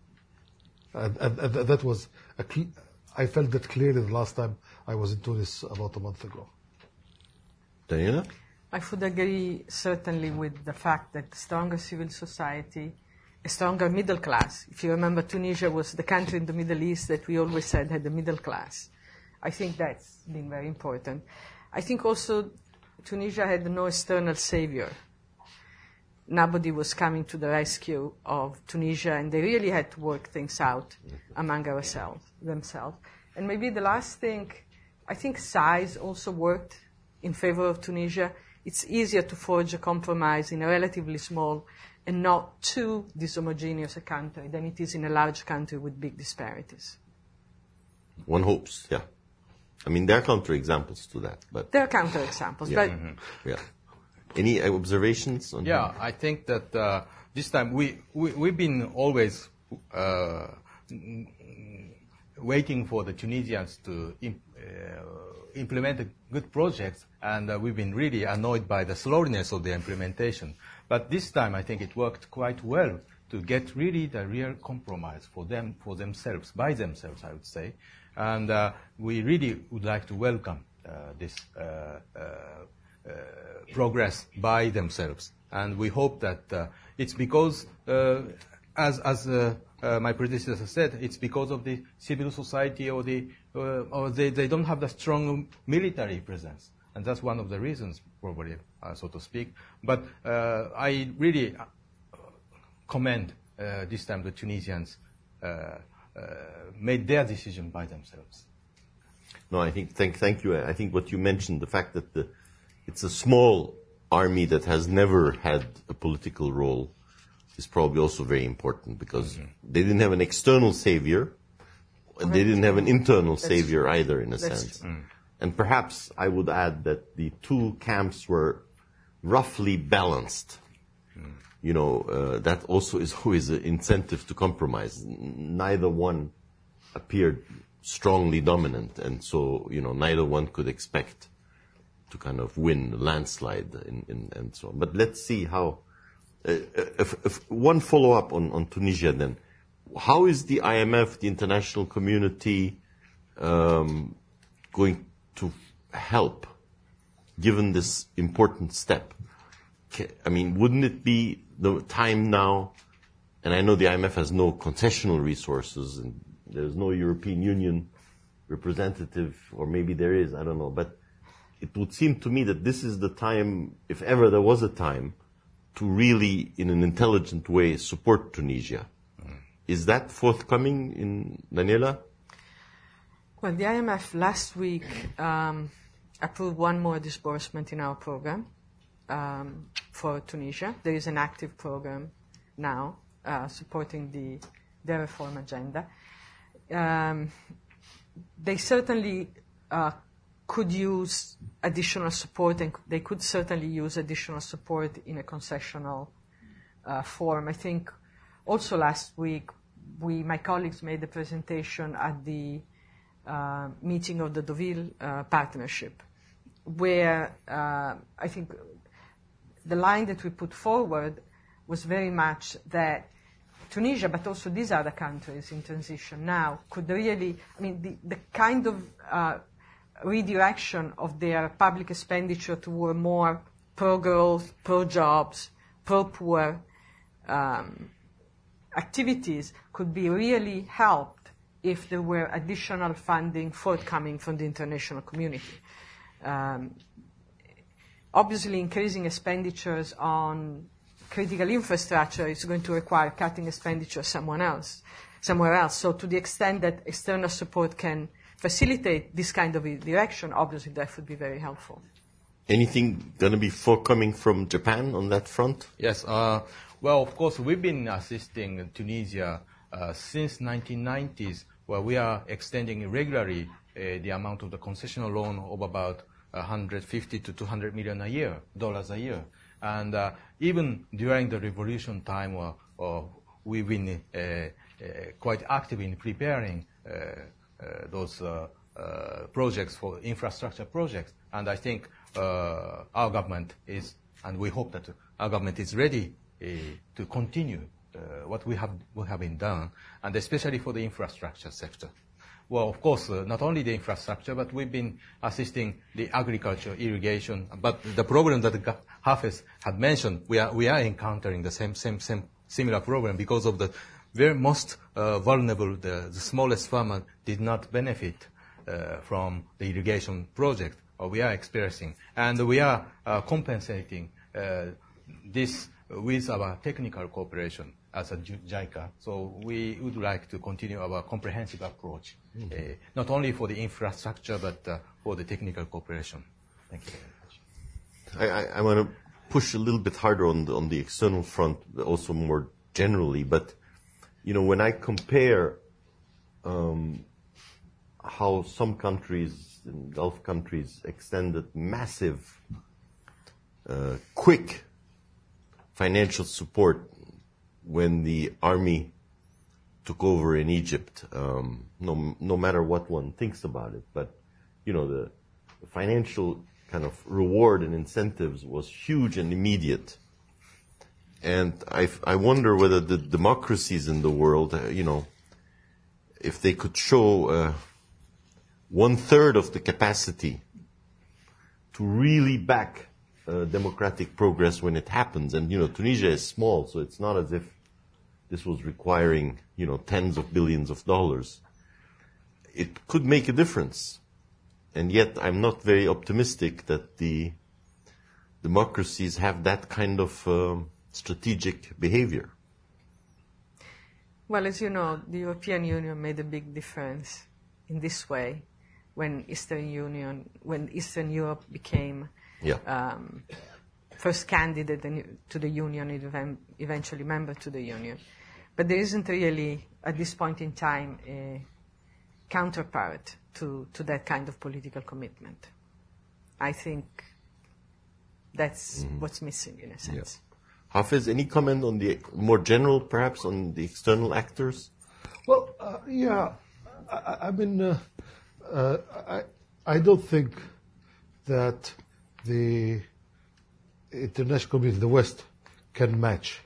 And, and, and that was a cl- I felt that clearly the last time I was in Tunis about a month ago. Daniela? I would agree certainly with the fact that stronger civil society, a stronger middle class. If you remember, Tunisia was the country in the Middle East that we always said had the middle class. I think that's been very important. I think also Tunisia had no external savior. Nobody was coming to the rescue of Tunisia, and they really had to work things out among ourselves, themselves. And maybe the last thing, I think size also worked in favor of Tunisia. It's easier to forge a compromise in a relatively small and not too dishomogeneous a country than it is in a large country with big disparities. One hopes, yeah. I mean, there are counterexamples to that, but There are counterexamples, yeah. but Mm-hmm. yeah. Any observations on Yeah, I think that uh, this time we, we, we've been always uh, waiting for the Tunisians to imp, uh, implement good projects, and uh, we've been really annoyed by the slowness of the implementation. But this time I think it worked quite well to get really the real compromise for them, for themselves, by themselves, I would say. And uh, we really would like to welcome uh, this uh, uh, uh, progress by themselves. And we hope that uh, it's because, uh, as, as uh, uh, my predecessor said, it's because of the civil society or, the, uh, or they, they don't have the strong military presence. And that's one of the reasons, probably, uh, so to speak. But uh, I really commend uh, this time the Tunisians uh, uh, made their decision by themselves. No, I think, thank, thank you. I think what you mentioned, the fact that the, it's a small army that has never had a political role, is probably also very important, because mm-hmm. they didn't have an external savior, and they didn't have an internal That's savior true. either, in a That's sense. Mm. And perhaps I would add that the two camps were roughly balanced. Mm. You know, uh, that also is always an incentive to compromise. Neither one appeared strongly dominant, and so, you know, neither one could expect to kind of win a landslide in, in, and so on. But let's see how, uh, if, if one follow-up on, on Tunisia then, how is the I M F, the international community, um, going to help, given this important step? I mean, wouldn't it be the time now, and I know the I M F has no concessional resources, and there's no European Union representative, or maybe there is, I don't know, but it would seem to me that this is the time, if ever there was a time, to really, in an intelligent way, support Tunisia. Mm. Is that forthcoming in Daniela? Well, the I M F last week um, approved one more disbursement in our program um, for Tunisia. There is an active program now uh, supporting the, the reform agenda. Um, they certainly uh, could use additional support, and they could certainly use additional support in a concessional uh, form. I think also last week, we, my colleagues made a presentation at the uh, meeting of the Deauville uh, partnership, where uh, I think the line that we put forward was very much that Tunisia, but also these other countries in transition now, could really, I mean, the, the kind of uh, redirection of their public expenditure toward more pro-growth, pro-jobs, pro-poor um, activities could be really helped if there were additional funding forthcoming from the international community. Um, obviously, increasing expenditures on critical infrastructure is going to require cutting expenditure somewhere else, somewhere else. So to the extent that external support can facilitate this kind of direction, obviously that would be very helpful. Anything going to be forthcoming from Japan on that front? Yes. Uh, well, of course, we've been assisting Tunisia uh, since nineteen nineties, where we are extending regularly uh, the amount of the concessional loan of about one hundred fifty to two hundred million a year, dollars a year. And uh, even during the revolution time, uh, uh, we've been uh, uh, quite active in preparing uh, uh, those uh, uh, projects for infrastructure projects. And I think uh, our government is, and we hope that our government is ready uh, to continue uh, what we have, we have been done, and especially for the infrastructure sector. Well, of course, uh, not only the infrastructure, but we've been assisting the agriculture, irrigation. But the problem that Hafez had mentioned, we are we are encountering the same same same similar problem because of the very most uh, vulnerable, the, the smallest farmer did not benefit uh, from the irrigation project, or we are experiencing, and we are uh, compensating uh, this with our technical cooperation as a JICA. So we would like to continue our comprehensive approach, mm-hmm. uh, not only for the infrastructure, but uh, for the technical cooperation. Thank you very I, much. I, I want to push a little bit harder on the, on the external front, also more generally. But, you know, when I compare um, how some countries, Gulf countries, extended massive, uh, quick financial support when the army took over in Egypt, um, no, no matter what one thinks about it, but, you know, the, the financial kind of reward and incentives was huge and immediate. And I, I wonder whether the democracies in the world, uh, you know, if they could show uh, one third of the capacity to really back uh, democratic progress when it happens. And, you know, Tunisia is small, so it's not as if this was requiring, you know, tens of billions of dollars. It could make a difference. And yet I'm not very optimistic that the democracies have that kind of um, strategic behavior. Well, as you know, the European Union made a big difference in this way when Eastern Union, when Eastern Europe became yeah. um, first candidate to the Union and eventually member to the Union. But there isn't really, at this point in time, a counterpart to, to that kind of political commitment. I think that's mm-hmm. what's missing, in a sense. Yeah. Hafez, any comment on the more general, perhaps, on the external actors? Well, uh, yeah, I, I mean, uh, uh, I, I don't think that the international community, the West, can match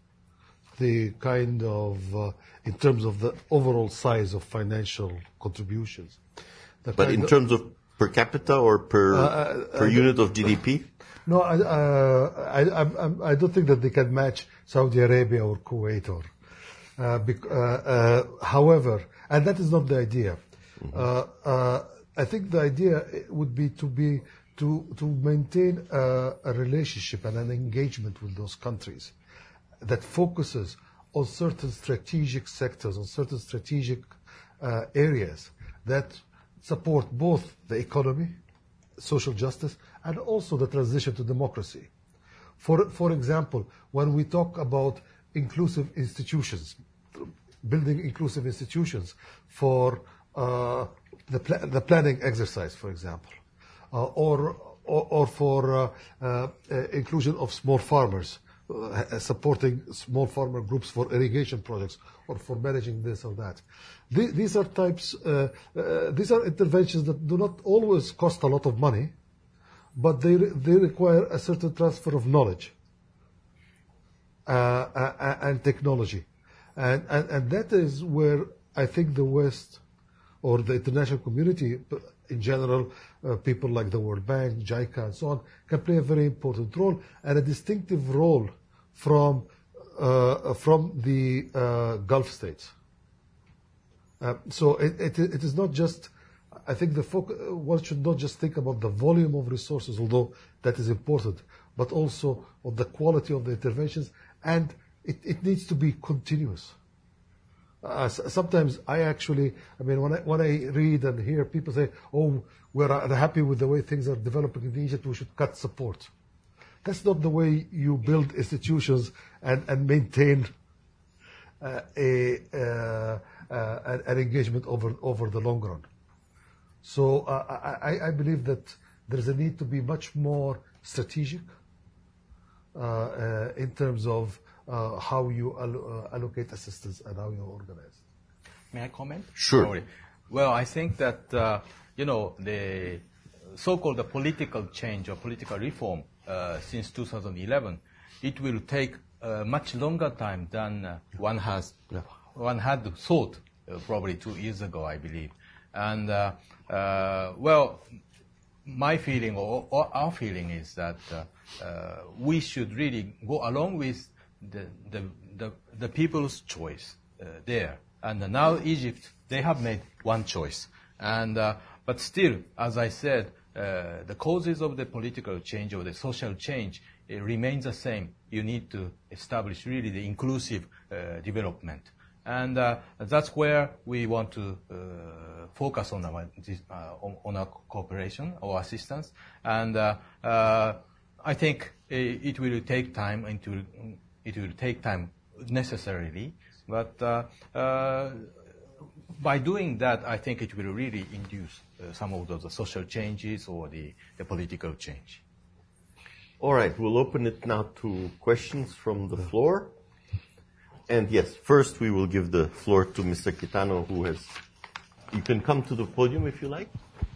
the kind of, uh, in terms of the overall size of financial contributions. The but in of, terms of per capita or per uh, per uh, unit of G D P? No, I, uh, I, I, I don't think that they can match Saudi Arabia or Kuwait or, uh, bec- uh, uh, however, and that is not the idea. Mm-hmm. Uh, uh, I think the idea would be to be, to, to maintain a, a relationship and an engagement with those countries that focuses on certain strategic sectors, on certain strategic uh, areas that support both the economy, social justice, and also the transition to democracy. For, for example, when we talk about inclusive institutions, building inclusive institutions for uh, the, pla- the planning exercise, for example, uh, or, or, or for uh, uh, uh, inclusion of small farmers, uh, supporting small farmer groups for irrigation projects or for managing this or that. Th- these are types, uh, uh, these are interventions that do not always cost a lot of money, but they re- they require a certain transfer of knowledge uh, uh, and technology. And, and, and that is where I think the West or the international community in general, uh, people like the World Bank, JICA, and so on, can play a very important role and a distinctive role from, uh, from the uh, Gulf states. Uh, so it, it, it is not just, I think the focus, one should not just think about the volume of resources, although that is important, but also on the quality of the interventions, and it, it needs to be continuous. Uh, sometimes I actually, I mean, when I, when I read and hear people say, oh, we're unhappy with the way things are developing in Egypt, we should cut support. That's not the way you build institutions and, and maintain uh, a, uh, uh, an engagement over, over the long run. So uh, I, I believe that there's a need to be much more strategic uh, uh, in terms of Uh, how you allo- uh, allocate assistance and how you organize. May I comment? Sure. Sorry. Well, I think that, uh, you know, the so-called political change or political reform uh, since two thousand eleven, it will take a much longer time than uh, one has one had thought uh, probably two years ago, I believe. And, uh, uh, well, my feeling or, or our feeling is that uh, uh, we should really go along with The, the, the, the people's choice uh, there. And uh, now Egypt, they have made one choice. And, uh, but still, as I said, uh, the causes of the political change or the social change, it remains the same. You need to establish really the inclusive uh, development. And uh, that's where we want to uh, focus on our, uh, on, on our cooperation or assistance. And uh, uh, I think it, it will take time and to It will take time necessarily, but uh, uh, by doing that, I think it will really induce uh, some of those social changes or the, the political change. All right, we'll open it now to questions from the floor. And yes, first we will give the floor to Mister Kitano, who has... You can come to the podium if you like.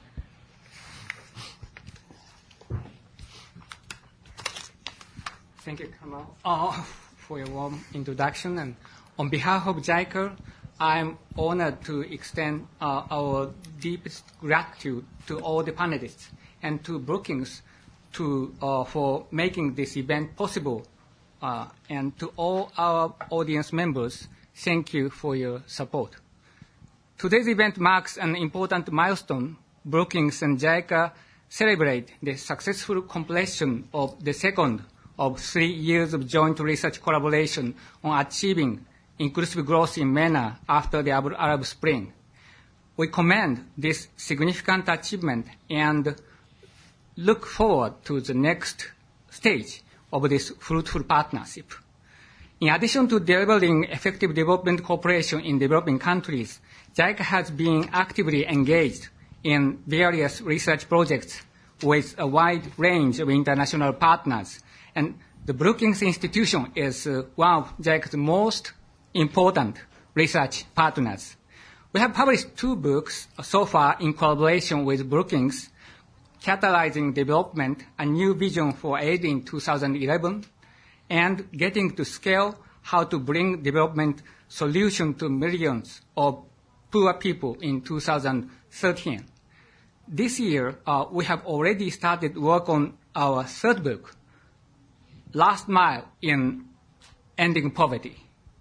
Thank you, Kamal, uh, for your warm introduction. And on behalf of JICA, I'm honored to extend uh, our deepest gratitude to all the panelists and to Brookings to, uh, for making this event possible. Uh, and to all our audience members, thank you for your support. Today's event marks an important milestone. Brookings and JICA celebrate the successful completion of the second of three years of joint research collaboration on achieving inclusive growth in MENA after the Arab Spring. We commend this significant achievement and look forward to the next stage of this fruitful partnership. In addition to delivering effective development cooperation in developing countries, JICA has been actively engaged in various research projects with a wide range of international partners. And the Brookings Institution is uh, one of JICA's most important research partners. We have published two books so far in collaboration with Brookings, Catalyzing Development, A New Vision for Aid in two thousand eleven, and Getting to Scale, How to Bring Development Solution to Millions of Poor People in two thousand thirteen. This year, uh, we have already started work on our third book, Last Mile in Ending Poverty.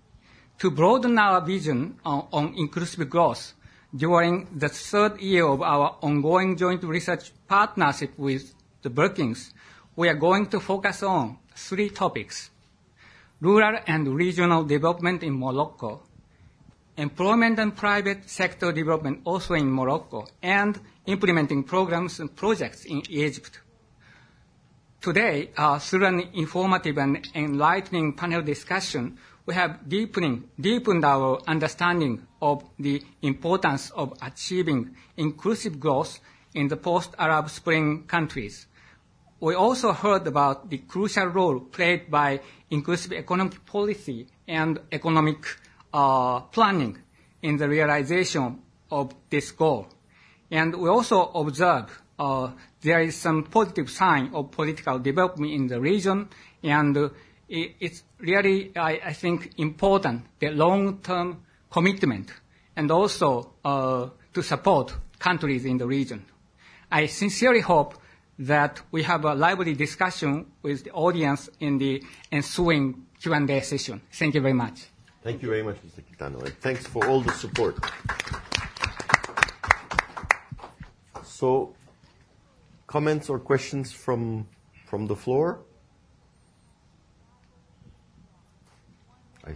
To broaden our vision on, on inclusive growth, during the third year of our ongoing joint research partnership with the Brookings, we are going to focus on three topics: rural and regional development in Morocco, employment and private sector development also in Morocco, and implementing programs and projects in Egypt. Today, uh, through an informative and enlightening panel discussion, we have deepening, deepened our understanding of the importance of achieving inclusive growth in the post-Arab Spring countries. We also heard about the crucial role played by inclusive economic policy and economic uh, planning in the realization of this goal. And we also observe uh, there is some positive sign of political development in the region, and uh, it, it's really, I, I think, important, the long-term commitment, and also uh, to support countries in the region. I sincerely hope that we have a lively discussion with the audience in the ensuing Q and A session. Thank you very much. Thank you very much, Mister Kitano, and thanks for all the support. So, comments or questions from from the floor? I,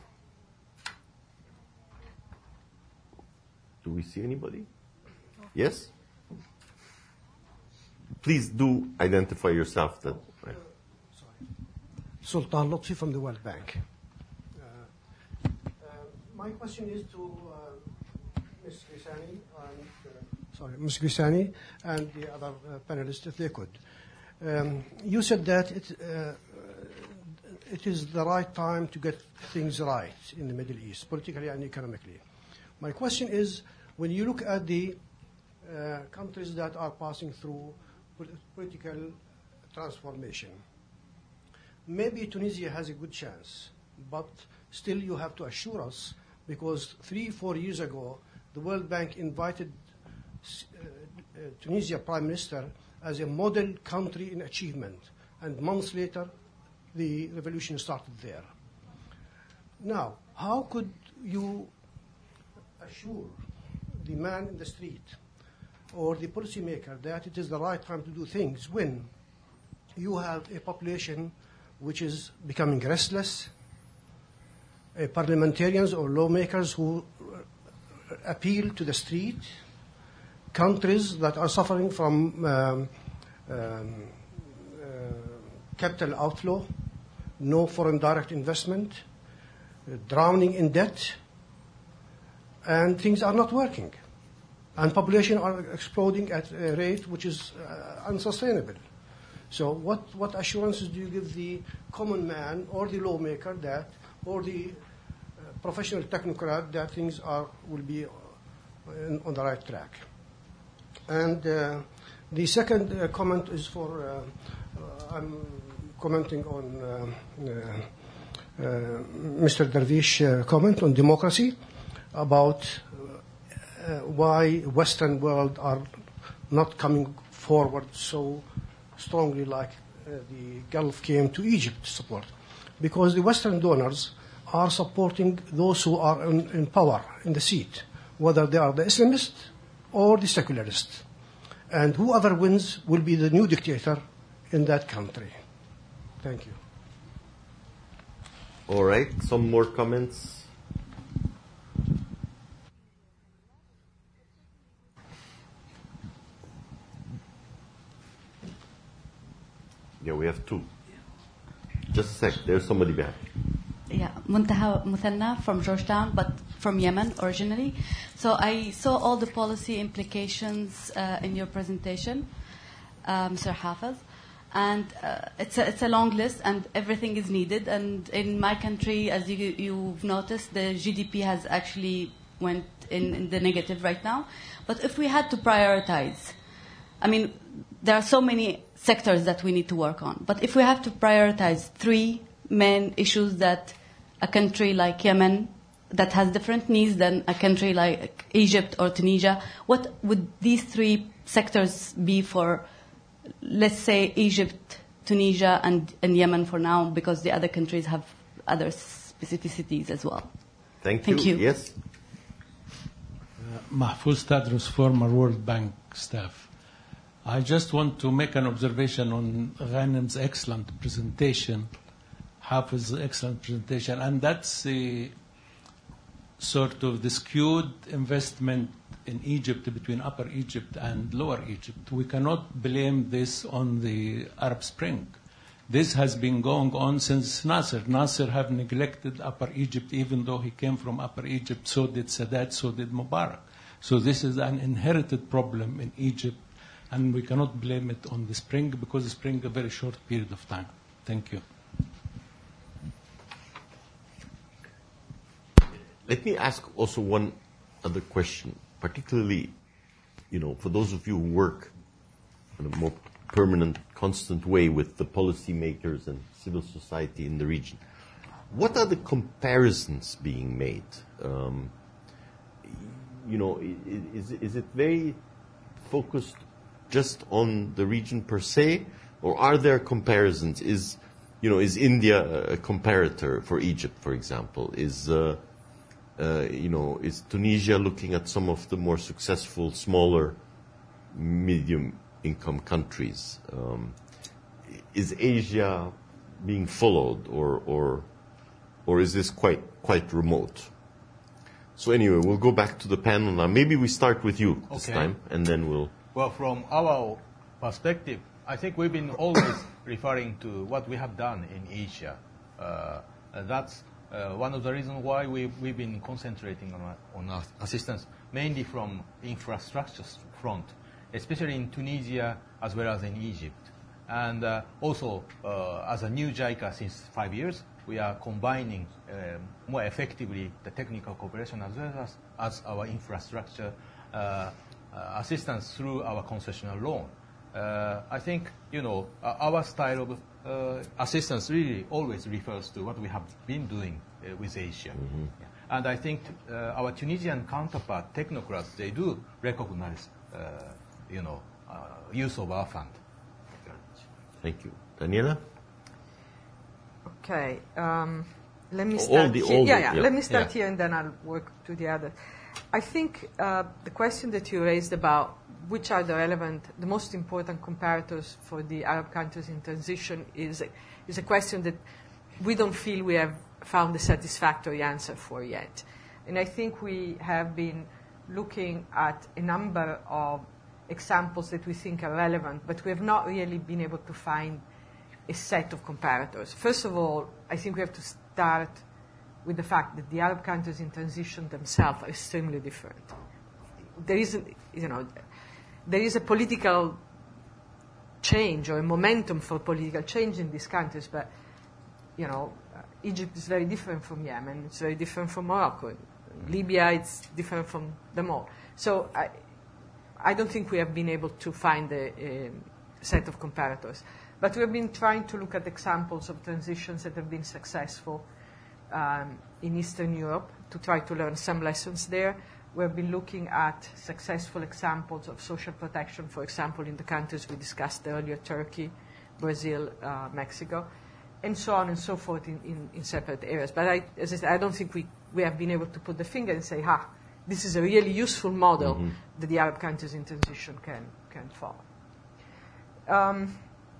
do we see anybody? Yes? Please do identify yourself. That, right. Sultan Lutfi from the World Bank. Uh, uh, my question is to uh, Miz Ghisani and uh, sorry, Miz Ghisani and the other uh, panelists, if they could. Um, you said that it, uh, it is the right time to get things right in the Middle East, politically and economically. My question is, when you look at the uh, countries that are passing through political transformation, maybe Tunisia has a good chance, but still you have to assure us, because three, four years ago, the World Bank invited uh, uh, Tunisia Prime Minister as a model country in achievement, and months later, the revolution started there. Now, how could you assure the man in the street or the policymaker that it is the right time to do things when you have a population which is becoming restless, uh, parliamentarians or lawmakers who appeal to the street, countries that are suffering from um, um, uh, capital outflow, no foreign direct investment, uh, drowning in debt, and things are not working. And population are exploding at a rate which is uh, unsustainable. So what, what assurances do you give the common man or the lawmaker that, or the uh, professional technocrat that things are, will be in, on the right track? And uh, the second uh, comment is for, uh, uh, I'm commenting on uh, uh, uh, Mister Darwish uh, comment on democracy, about uh, why Western world are not coming forward so strongly like uh, the Gulf came to Egypt to support. Because the Western donors are supporting those who are in, in power, in the seat, whether they are the Islamists or the secularists. And whoever wins will be the new dictator in that country. Thank you. All right, some more comments? Yeah, we have two. Just a sec, there's somebody back. Yeah, Muntaha Muthanna from Georgetown, but from Yemen originally. So I saw all the policy implications uh, in your presentation, uh, Mister Hafiz. And uh, it's, a, it's a long list, and everything is needed. And in my country, as you, you've noticed, the G D P has actually went in, in the negative right now. But if we had to prioritize, I mean, there are so many sectors that we need to work on. But if we have to prioritize three main issues that a country like Yemen, that has different needs than a country like Egypt or Tunisia, what would these three sectors be for, let's say, Egypt, Tunisia, and, and Yemen for now, because the other countries have other specificities as well? Thank you. Thank you. Yes? Uh, Mahfouz Tadros, former World Bank staff. I just want to make an observation on Ghanem's excellent presentation, Hafiz's excellent presentation, and that's the sort of the skewed investment in Egypt between Upper Egypt and Lower Egypt. We cannot blame this on the Arab Spring. This has been going on since Nasser. Nasser have neglected Upper Egypt, even though he came from Upper Egypt. So did Sadat, so did Mubarak. So this is an inherited problem in Egypt, and we cannot blame it on the Spring, because the Spring is a very short period of time. Thank you. Let me ask also one other question, particularly, you know, for those of you who work in a more permanent, constant way with the policymakers and civil society in the region. What are the comparisons being made? Um, you know, is, is it very focused just on the region per se, or are there comparisons? Is, you know, is India a comparator for Egypt, for example? Is, uh, uh, you know, is Tunisia looking at some of the more successful, smaller, medium-income countries? Um, is Asia being followed, or, or, or is this quite, quite remote? So anyway, we'll go back to the panel now. Maybe we start with you this Okay. time, and then we'll... Well, from our perspective, I think we've been always referring to what we have done in Asia. Uh, that's uh, one of the reasons why we, we've been concentrating on, our, on our assistance, mainly from infrastructure front, especially in Tunisia as well as in Egypt. And uh, also, uh, as a new JICA since five years, we are combining um, more effectively the technical cooperation as well as, as our infrastructure uh, uh, assistance through our concessional loan. Uh, I think, you know, uh, our style of uh, assistance really always refers to what we have been doing uh, with Asia. Mm-hmm. Yeah. And I think uh, our Tunisian counterpart, technocrats, they do recognize, uh, you know, uh, use of our fund. Thank you. Daniela? Okay. Um, let me All start the- here. all Yeah, the- yeah, yeah. Let me start Yeah. here and then I'll work to the other. I think uh, the question that you raised about which are the relevant, the most important comparators for the Arab countries in transition is a, is a question that we don't feel we have found a satisfactory answer for yet. And I think we have been looking at a number of examples that we think are relevant, but we have not really been able to find a set of comparators. First of all, I think we have to start with the fact that the Arab countries in transition themselves are extremely different. There isn't, you know, there is a political change or a momentum for political change in these countries, but, you know, uh, Egypt is very different from Yemen, it's very different from Morocco. Libya, it's different from them all. So I, I don't think we have been able to find a, a set of comparators. But we have been trying to look at examples of transitions that have been successful um, in Eastern Europe to try to learn some lessons there. We have been looking at successful examples of social protection, for example, in the countries we discussed earlier, Turkey, Brazil, uh, Mexico, and so on and so forth in, in, in separate areas. But I, as I said, I don't think we, we have been able to put the finger and say, ha, this is a really useful model mm-hmm. that the Arab countries in transition can, can follow. Um,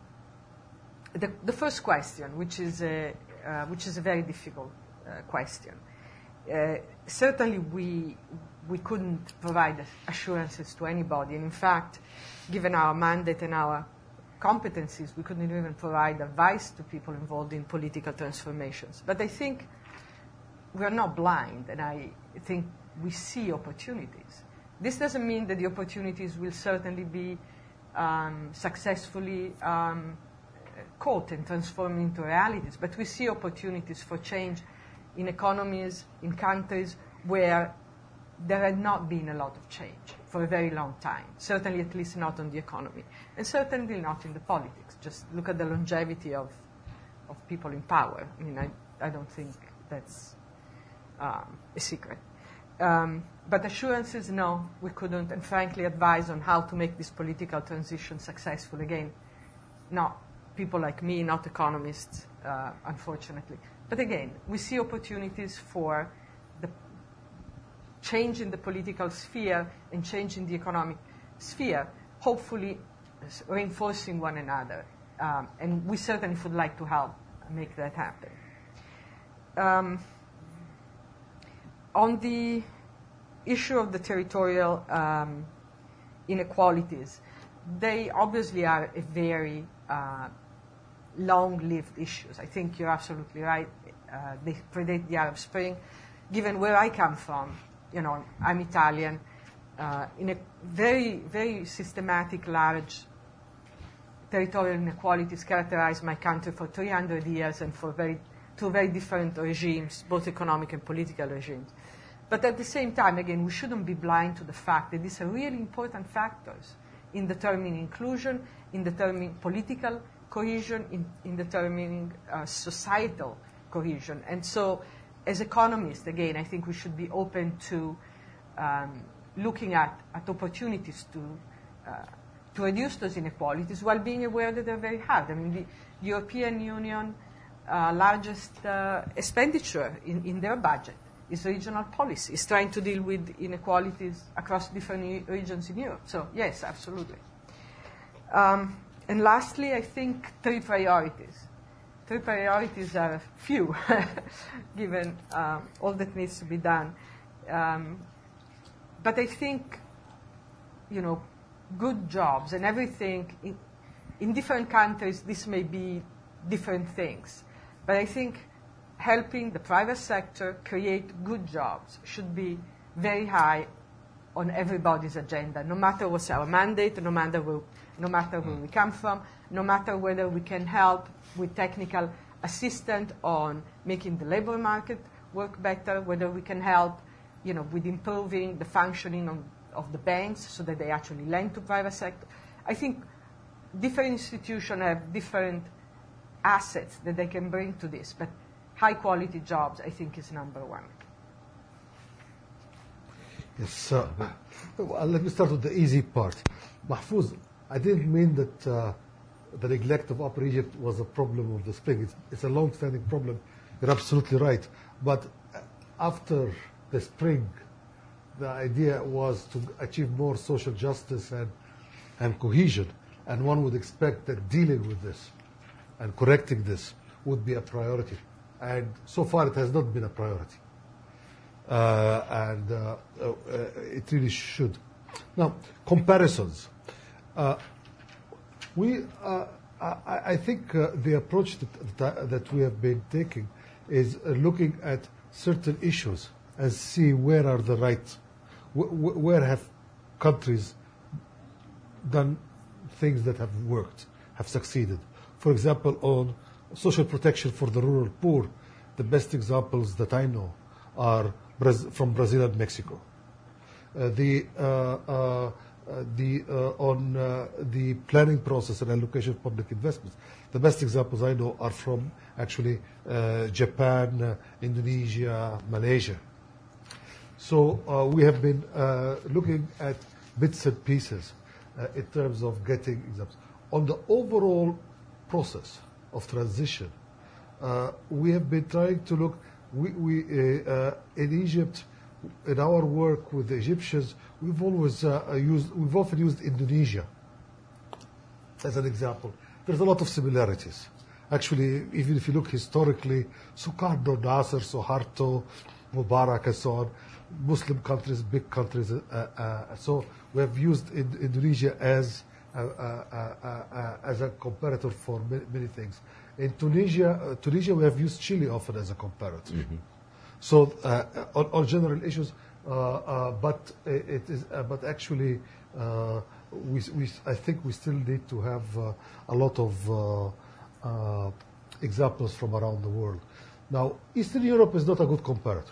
the, the first question, which is a, uh, which is a very difficult uh, question. Uh, certainly we, we couldn't provide assurances to anybody. And in fact, given our mandate and our competencies, we couldn't even provide advice to people involved in political transformations. But I think we're not blind, and I think we see opportunities. This doesn't mean that the opportunities will certainly be um, successfully um, caught and transformed into realities, but we see opportunities for change in economies, in countries where there had not been a lot of change for a very long time, certainly at least not on the economy, and certainly not in the politics. Just look at the longevity of, of people in power. I mean, I, I don't think that's um, a secret. Um, but assurances, no, we couldn't, and frankly advise on how to make this political transition successful. Again, not people like me, not economists, uh, unfortunately. But again, we see opportunities for the change in the political sphere and change in the economic sphere, hopefully reinforcing one another. Um, and we certainly would like to help make that happen. Um, on the issue of the territorial um, inequalities, they obviously are a very uh, long-lived issues. I think you're absolutely right. Uh, they predate the Arab Spring. Given where I come from, you know, I'm Italian. Uh, in a very, very systematic, large territorial inequalities characterized my country for three hundred years and for very, two very different regimes, both economic and political regimes. But at the same time, again, we shouldn't be blind to the fact that these are really important factors in determining inclusion, in determining political cohesion, in, in determining uh, societal cohesion. And so, as economists, again, I think we should be open to um, looking at, at opportunities to uh, to reduce those inequalities while being aware that they're very hard. I mean, the European Union uh, largest uh, expenditure in, in their budget is regional policy. It's trying to deal with inequalities across different regions in Europe. So, yes, absolutely. Um, and lastly, I think three priorities. Three priorities are few, given um, all that needs to be done. Um, but I think, you know, good jobs and everything, in, in different countries, this may be different things. But I think helping the private sector create good jobs should be very high on everybody's agenda, no matter what's our mandate, no matter where, no matter where we come from, no matter whether we can help with technical assistance on making the labor market work better, whether we can help, you know, with improving the functioning of, of the banks so that they actually lend to private sector. I think different institutions have different assets that they can bring to this, but high quality jobs, I think, is number one. Yes, uh, well, let me start with the easy part. Mahfouz, I didn't mean that uh, the neglect of Upper Egypt was a problem of the spring. It's, it's a long-standing problem. You're absolutely right. But after the spring, the idea was to achieve more social justice and, and cohesion. And one would expect that dealing with this and correcting this would be a priority. And so far it has not been a priority. Uh, and uh, uh, it really should. Now, comparisons. Uh, we, uh, I, I think uh, the approach that, that, that we have been taking is uh, looking at certain issues and see where are the right, wh- wh- where have countries done things that have worked, have succeeded. For example, on social protection for the rural poor, the best examples that I know are Braz- from Brazil and Mexico. Uh, the uh, uh, uh, the uh, on uh, the planning process and allocation of public investments, the best examples I know are from actually uh, Japan, uh, Indonesia, Malaysia. So uh, we have been uh, looking at bits and pieces uh, in terms of getting examples. On the overall process of transition, uh, we have been trying to look. We, we uh, uh, in Egypt, in our work with the Egyptians, we've always uh, used. We've often used Indonesia as an example. There's a lot of similarities. Actually, even if you look historically, Sukarno, Nasser, Suharto, Mubarak, and so on, Muslim countries, big countries. Uh, uh, so we have used in, Indonesia as uh, uh, uh, uh, as a comparator for many, many things. In Tunisia, uh, Tunisia, we have used Chile often as a comparator. Mm-hmm. So uh, on, on general issues, uh, uh, but it is, uh, but actually, uh, we, we, I think we still need to have uh, a lot of uh, uh, examples from around the world. Now, Eastern Europe is not a good comparator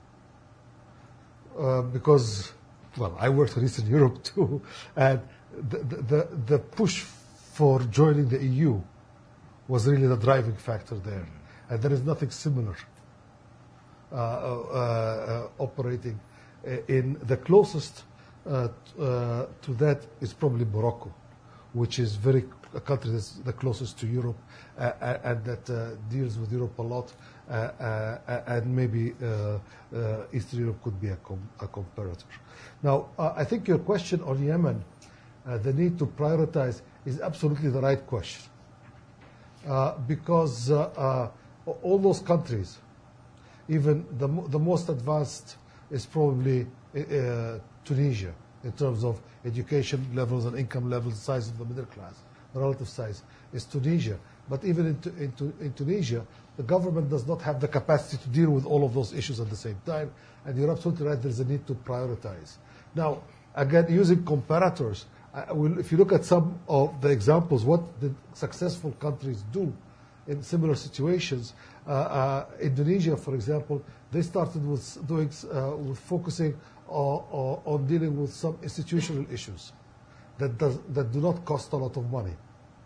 uh, because, well, I worked in Eastern Europe too, and the, the the push for joining the E U was really the driving factor there. And there is nothing similar uh, uh, uh, operating. In the closest uh, uh, to that is probably Morocco, which is very a country that's the closest to Europe uh, and that uh, deals with Europe a lot, uh, uh, and maybe uh, uh, Eastern Europe could be a, com- a comparator. Now, uh, I think your question on Yemen, uh, the need to prioritize, is absolutely the right question. Uh, because uh, uh, all those countries, even the the most advanced is probably uh, Tunisia in terms of education levels and income levels, size of the middle class, the relative size is Tunisia. But even in, in, in Tunisia, the government does not have the capacity to deal with all of those issues at the same time. And you're absolutely right, there's a need to prioritize. Now, again, using comparators, I will, if you look at some of the examples, what did successful countries do in similar situations? Uh, uh, Indonesia, for example, they started with doing uh, with focusing on, on, on dealing with some institutional issues that does that do not cost a lot of money,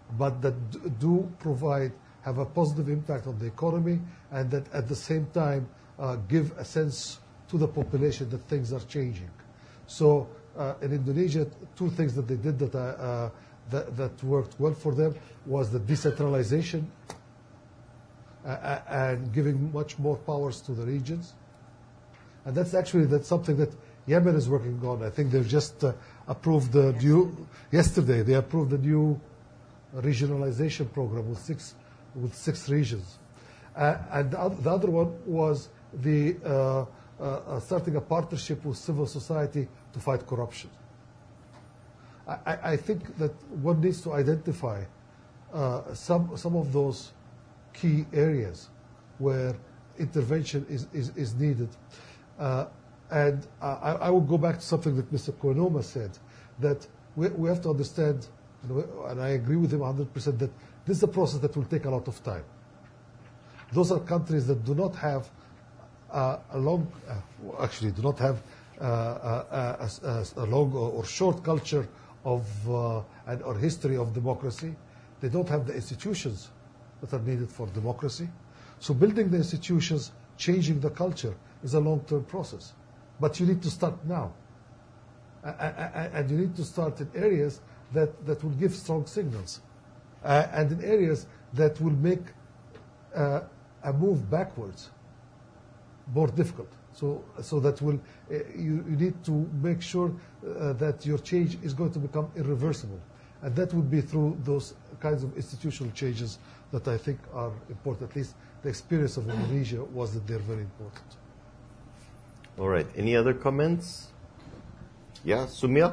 but that d- do provide, have a positive impact on the economy, and that at the same time uh, give a sense to the population that things are changing. So uh, in Indonesia, two things that they did that, I, uh, that, that worked well for them was the decentralization uh, and giving much more powers to the regions. And that's actually that's something that Yemen is working on. I think they've just uh, approved the yesterday. new yesterday. They approved the new regionalization program with six with six regions, uh, and the other, the other one was the uh, uh, starting a partnership with civil society to fight corruption. I, I think that one needs to identify uh, some some of those key areas where intervention is is, is needed. Uh, and uh, I, I will go back to something that Mister Koinoma said, that we, we have to understand, and, we, and I agree with him one hundred percent, that this is a process that will take a lot of time. Those are countries that do not have uh, a long, uh, actually do not have uh, a, a, a long or short culture of uh, and or history of democracy. They don't have the institutions that are needed for democracy. So building the institutions, changing the culture, is a long-term process. But you need to start now. And you need to start in areas that, that will give strong signals. Uh, and in areas that will make uh, a move backwards more difficult. So, so that will, uh, you, you need to make sure uh, that your change is going to become irreversible. And that would be through those kinds of institutional changes that I think are important. At least the experience of Indonesia was that they're very important. All right. Any other comments? Yeah, Sumya?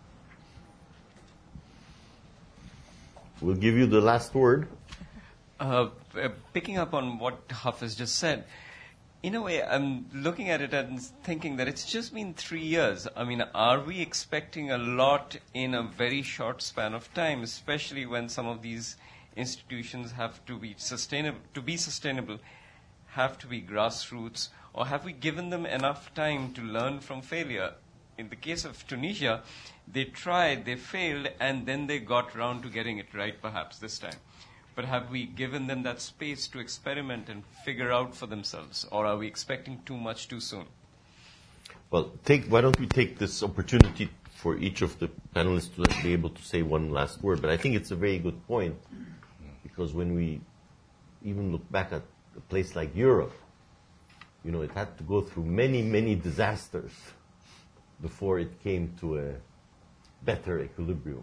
We'll give you the last word. Uh, picking up on what Hafiz just said, in a way, I'm looking at it and thinking that it's just been three years. I mean, are we expecting a lot in a very short span of time, especially when some of these institutions have to be sustainable, to be sustainable, have to be grassroots, or have we given them enough time to learn from failure? In the case of Tunisia, they tried, they failed, and then they got round to getting it right, perhaps, this time. But have we given them that space to experiment and figure out for themselves, or are we expecting too much too soon? Well, take, why don't we take this opportunity for each of the panelists to be able to say one last word? But I think it's a very good point, because when we even look back at a place like Europe, you know, it had to go through many, many disasters before it came to a better equilibrium.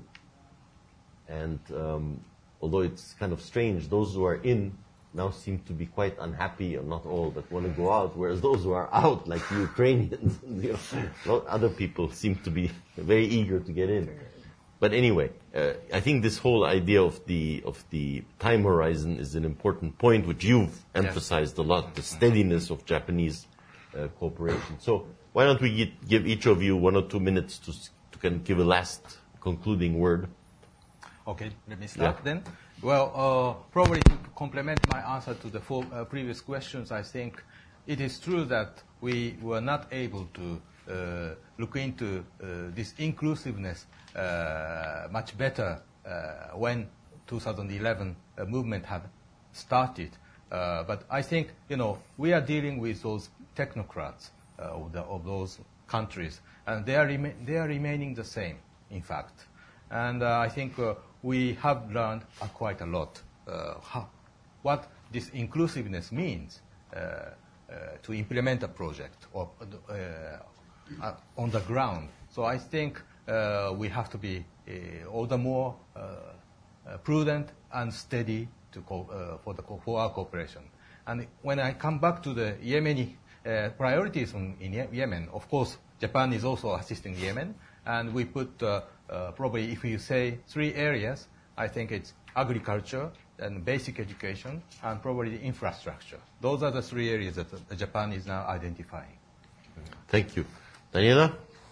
And um, although it's kind of strange, those who are in now seem to be quite unhappy, or not all, but want to go out, whereas those who are out, like the Ukrainians, you know, other people seem to be very eager to get in. But anyway, uh, I think this whole idea of the of the time horizon is an important point, which you've emphasized a lot, the steadiness of Japanese uh, cooperation. So why don't we get, give each of you one or two minutes to, to kind of give a last concluding word? Okay, let me start Yeah. then. Well, uh, probably to complement my answer to the four uh, previous questions, I think it is true that we were not able to uh, look into uh, this inclusiveness uh, much better uh, when two thousand eleven uh, movement had started. Uh, but I think, you know, we are dealing with those technocrats uh, of, the, of those countries, and they are, rema- they are remaining the same, in fact. And uh, I think uh, we have learned uh, quite a lot uh, how, what this inclusiveness means uh, uh, to implement a project or uh, uh, on the ground. So I think uh, we have to be uh, all the more uh, uh, prudent and steady to co- uh, for, the co- for our cooperation. And when I come back to the Yemeni uh, priorities in, in Ye- Yemen, of course, Japan is also assisting Yemen, and we put uh, uh, probably, if you say three areas, I think it's agriculture and basic education and probably the infrastructure. Those are the three areas that uh, Japan is now identifying. Thank you. Daniela?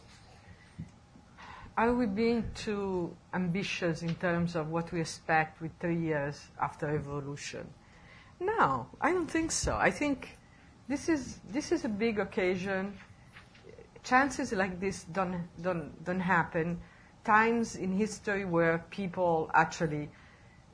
Are we being too ambitious in terms of what we expect with three years after evolution? No, I don't think so. I think this is this is a big occasion. Chances like this don't don't don't happen. Times in history where people actually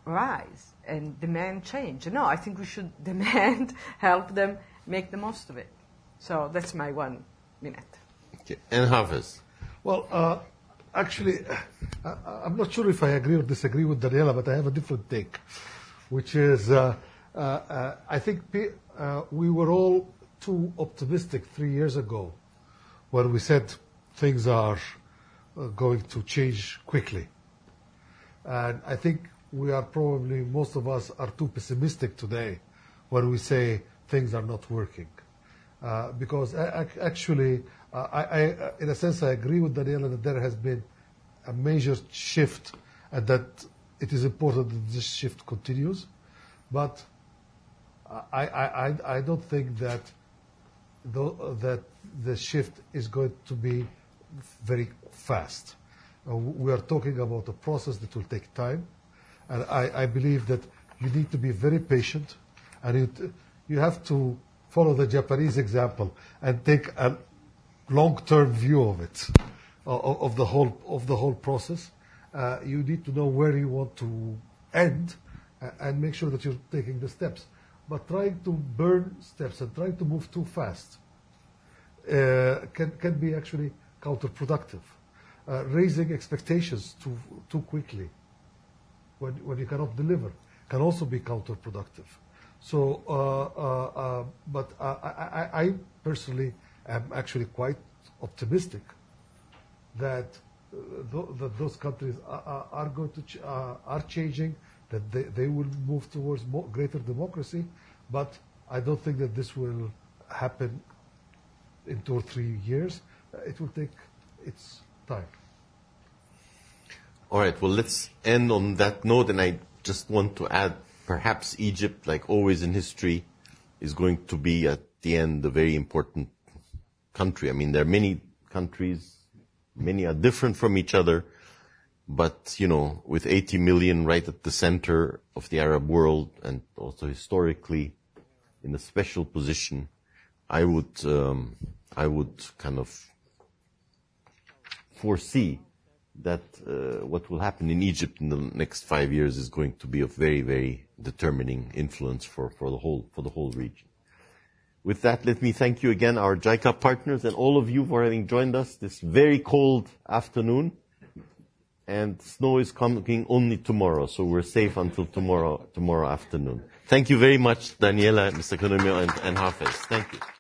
rise and demand change. No, I think we should demand, help them make the most of it. So that's my one minute. Okay. And Hafez. Well, uh, actually, uh, I'm not sure if I agree or disagree with Daniela, but I have a different take, which is uh, uh, uh, I think uh, we were all too optimistic three years ago when we said things are uh, going to change quickly. And I think we are probably, most of us are too pessimistic today when we say things are not working. Uh, because I, I, actually, uh, I, I, in a sense, I agree with Daniela that there has been a major shift and that it is important that this shift continues. But I, I, I, I don't think that the, that the shift is going to be very fast. Uh, we are talking about a process that will take time. And I, I believe that you need to be very patient, and it, you have to follow the Japanese example and take a long-term view of it, of, of the whole of the whole process. Uh, you need to know where you want to end, uh, and make sure that you're taking the steps. But trying to burn steps and trying to move too fast uh, can can be actually counterproductive. Uh, raising expectations too too quickly, when when you cannot deliver, can also be counterproductive. So, uh, uh, uh, but uh, I, I personally am actually quite optimistic that, uh, th- that those countries are, are going to ch- uh, are changing, that they, they will move towards more, greater democracy. But I don't think that this will happen in two or three years. Uh, it will take its time. All right. Well, let's end on that note, and I just want to add. Perhaps Egypt, like always in history, is going to be at the end a very important country. I mean, there are many countries, many are different from each other, but, you know, with eighty million right at the center of the Arab world and also historically in a special position, I would, um, I would kind of foresee that uh, what will happen in Egypt in the next five years is going to be of very, very determining influence for, for the whole for the whole region. With that, let me thank you again, our JICA partners, and all of you for having joined us this very cold afternoon. And snow is coming only tomorrow, so we're safe until tomorrow tomorrow afternoon. Thank you very much, Daniela, Mister Konomio, and, and Hafez. Thank you.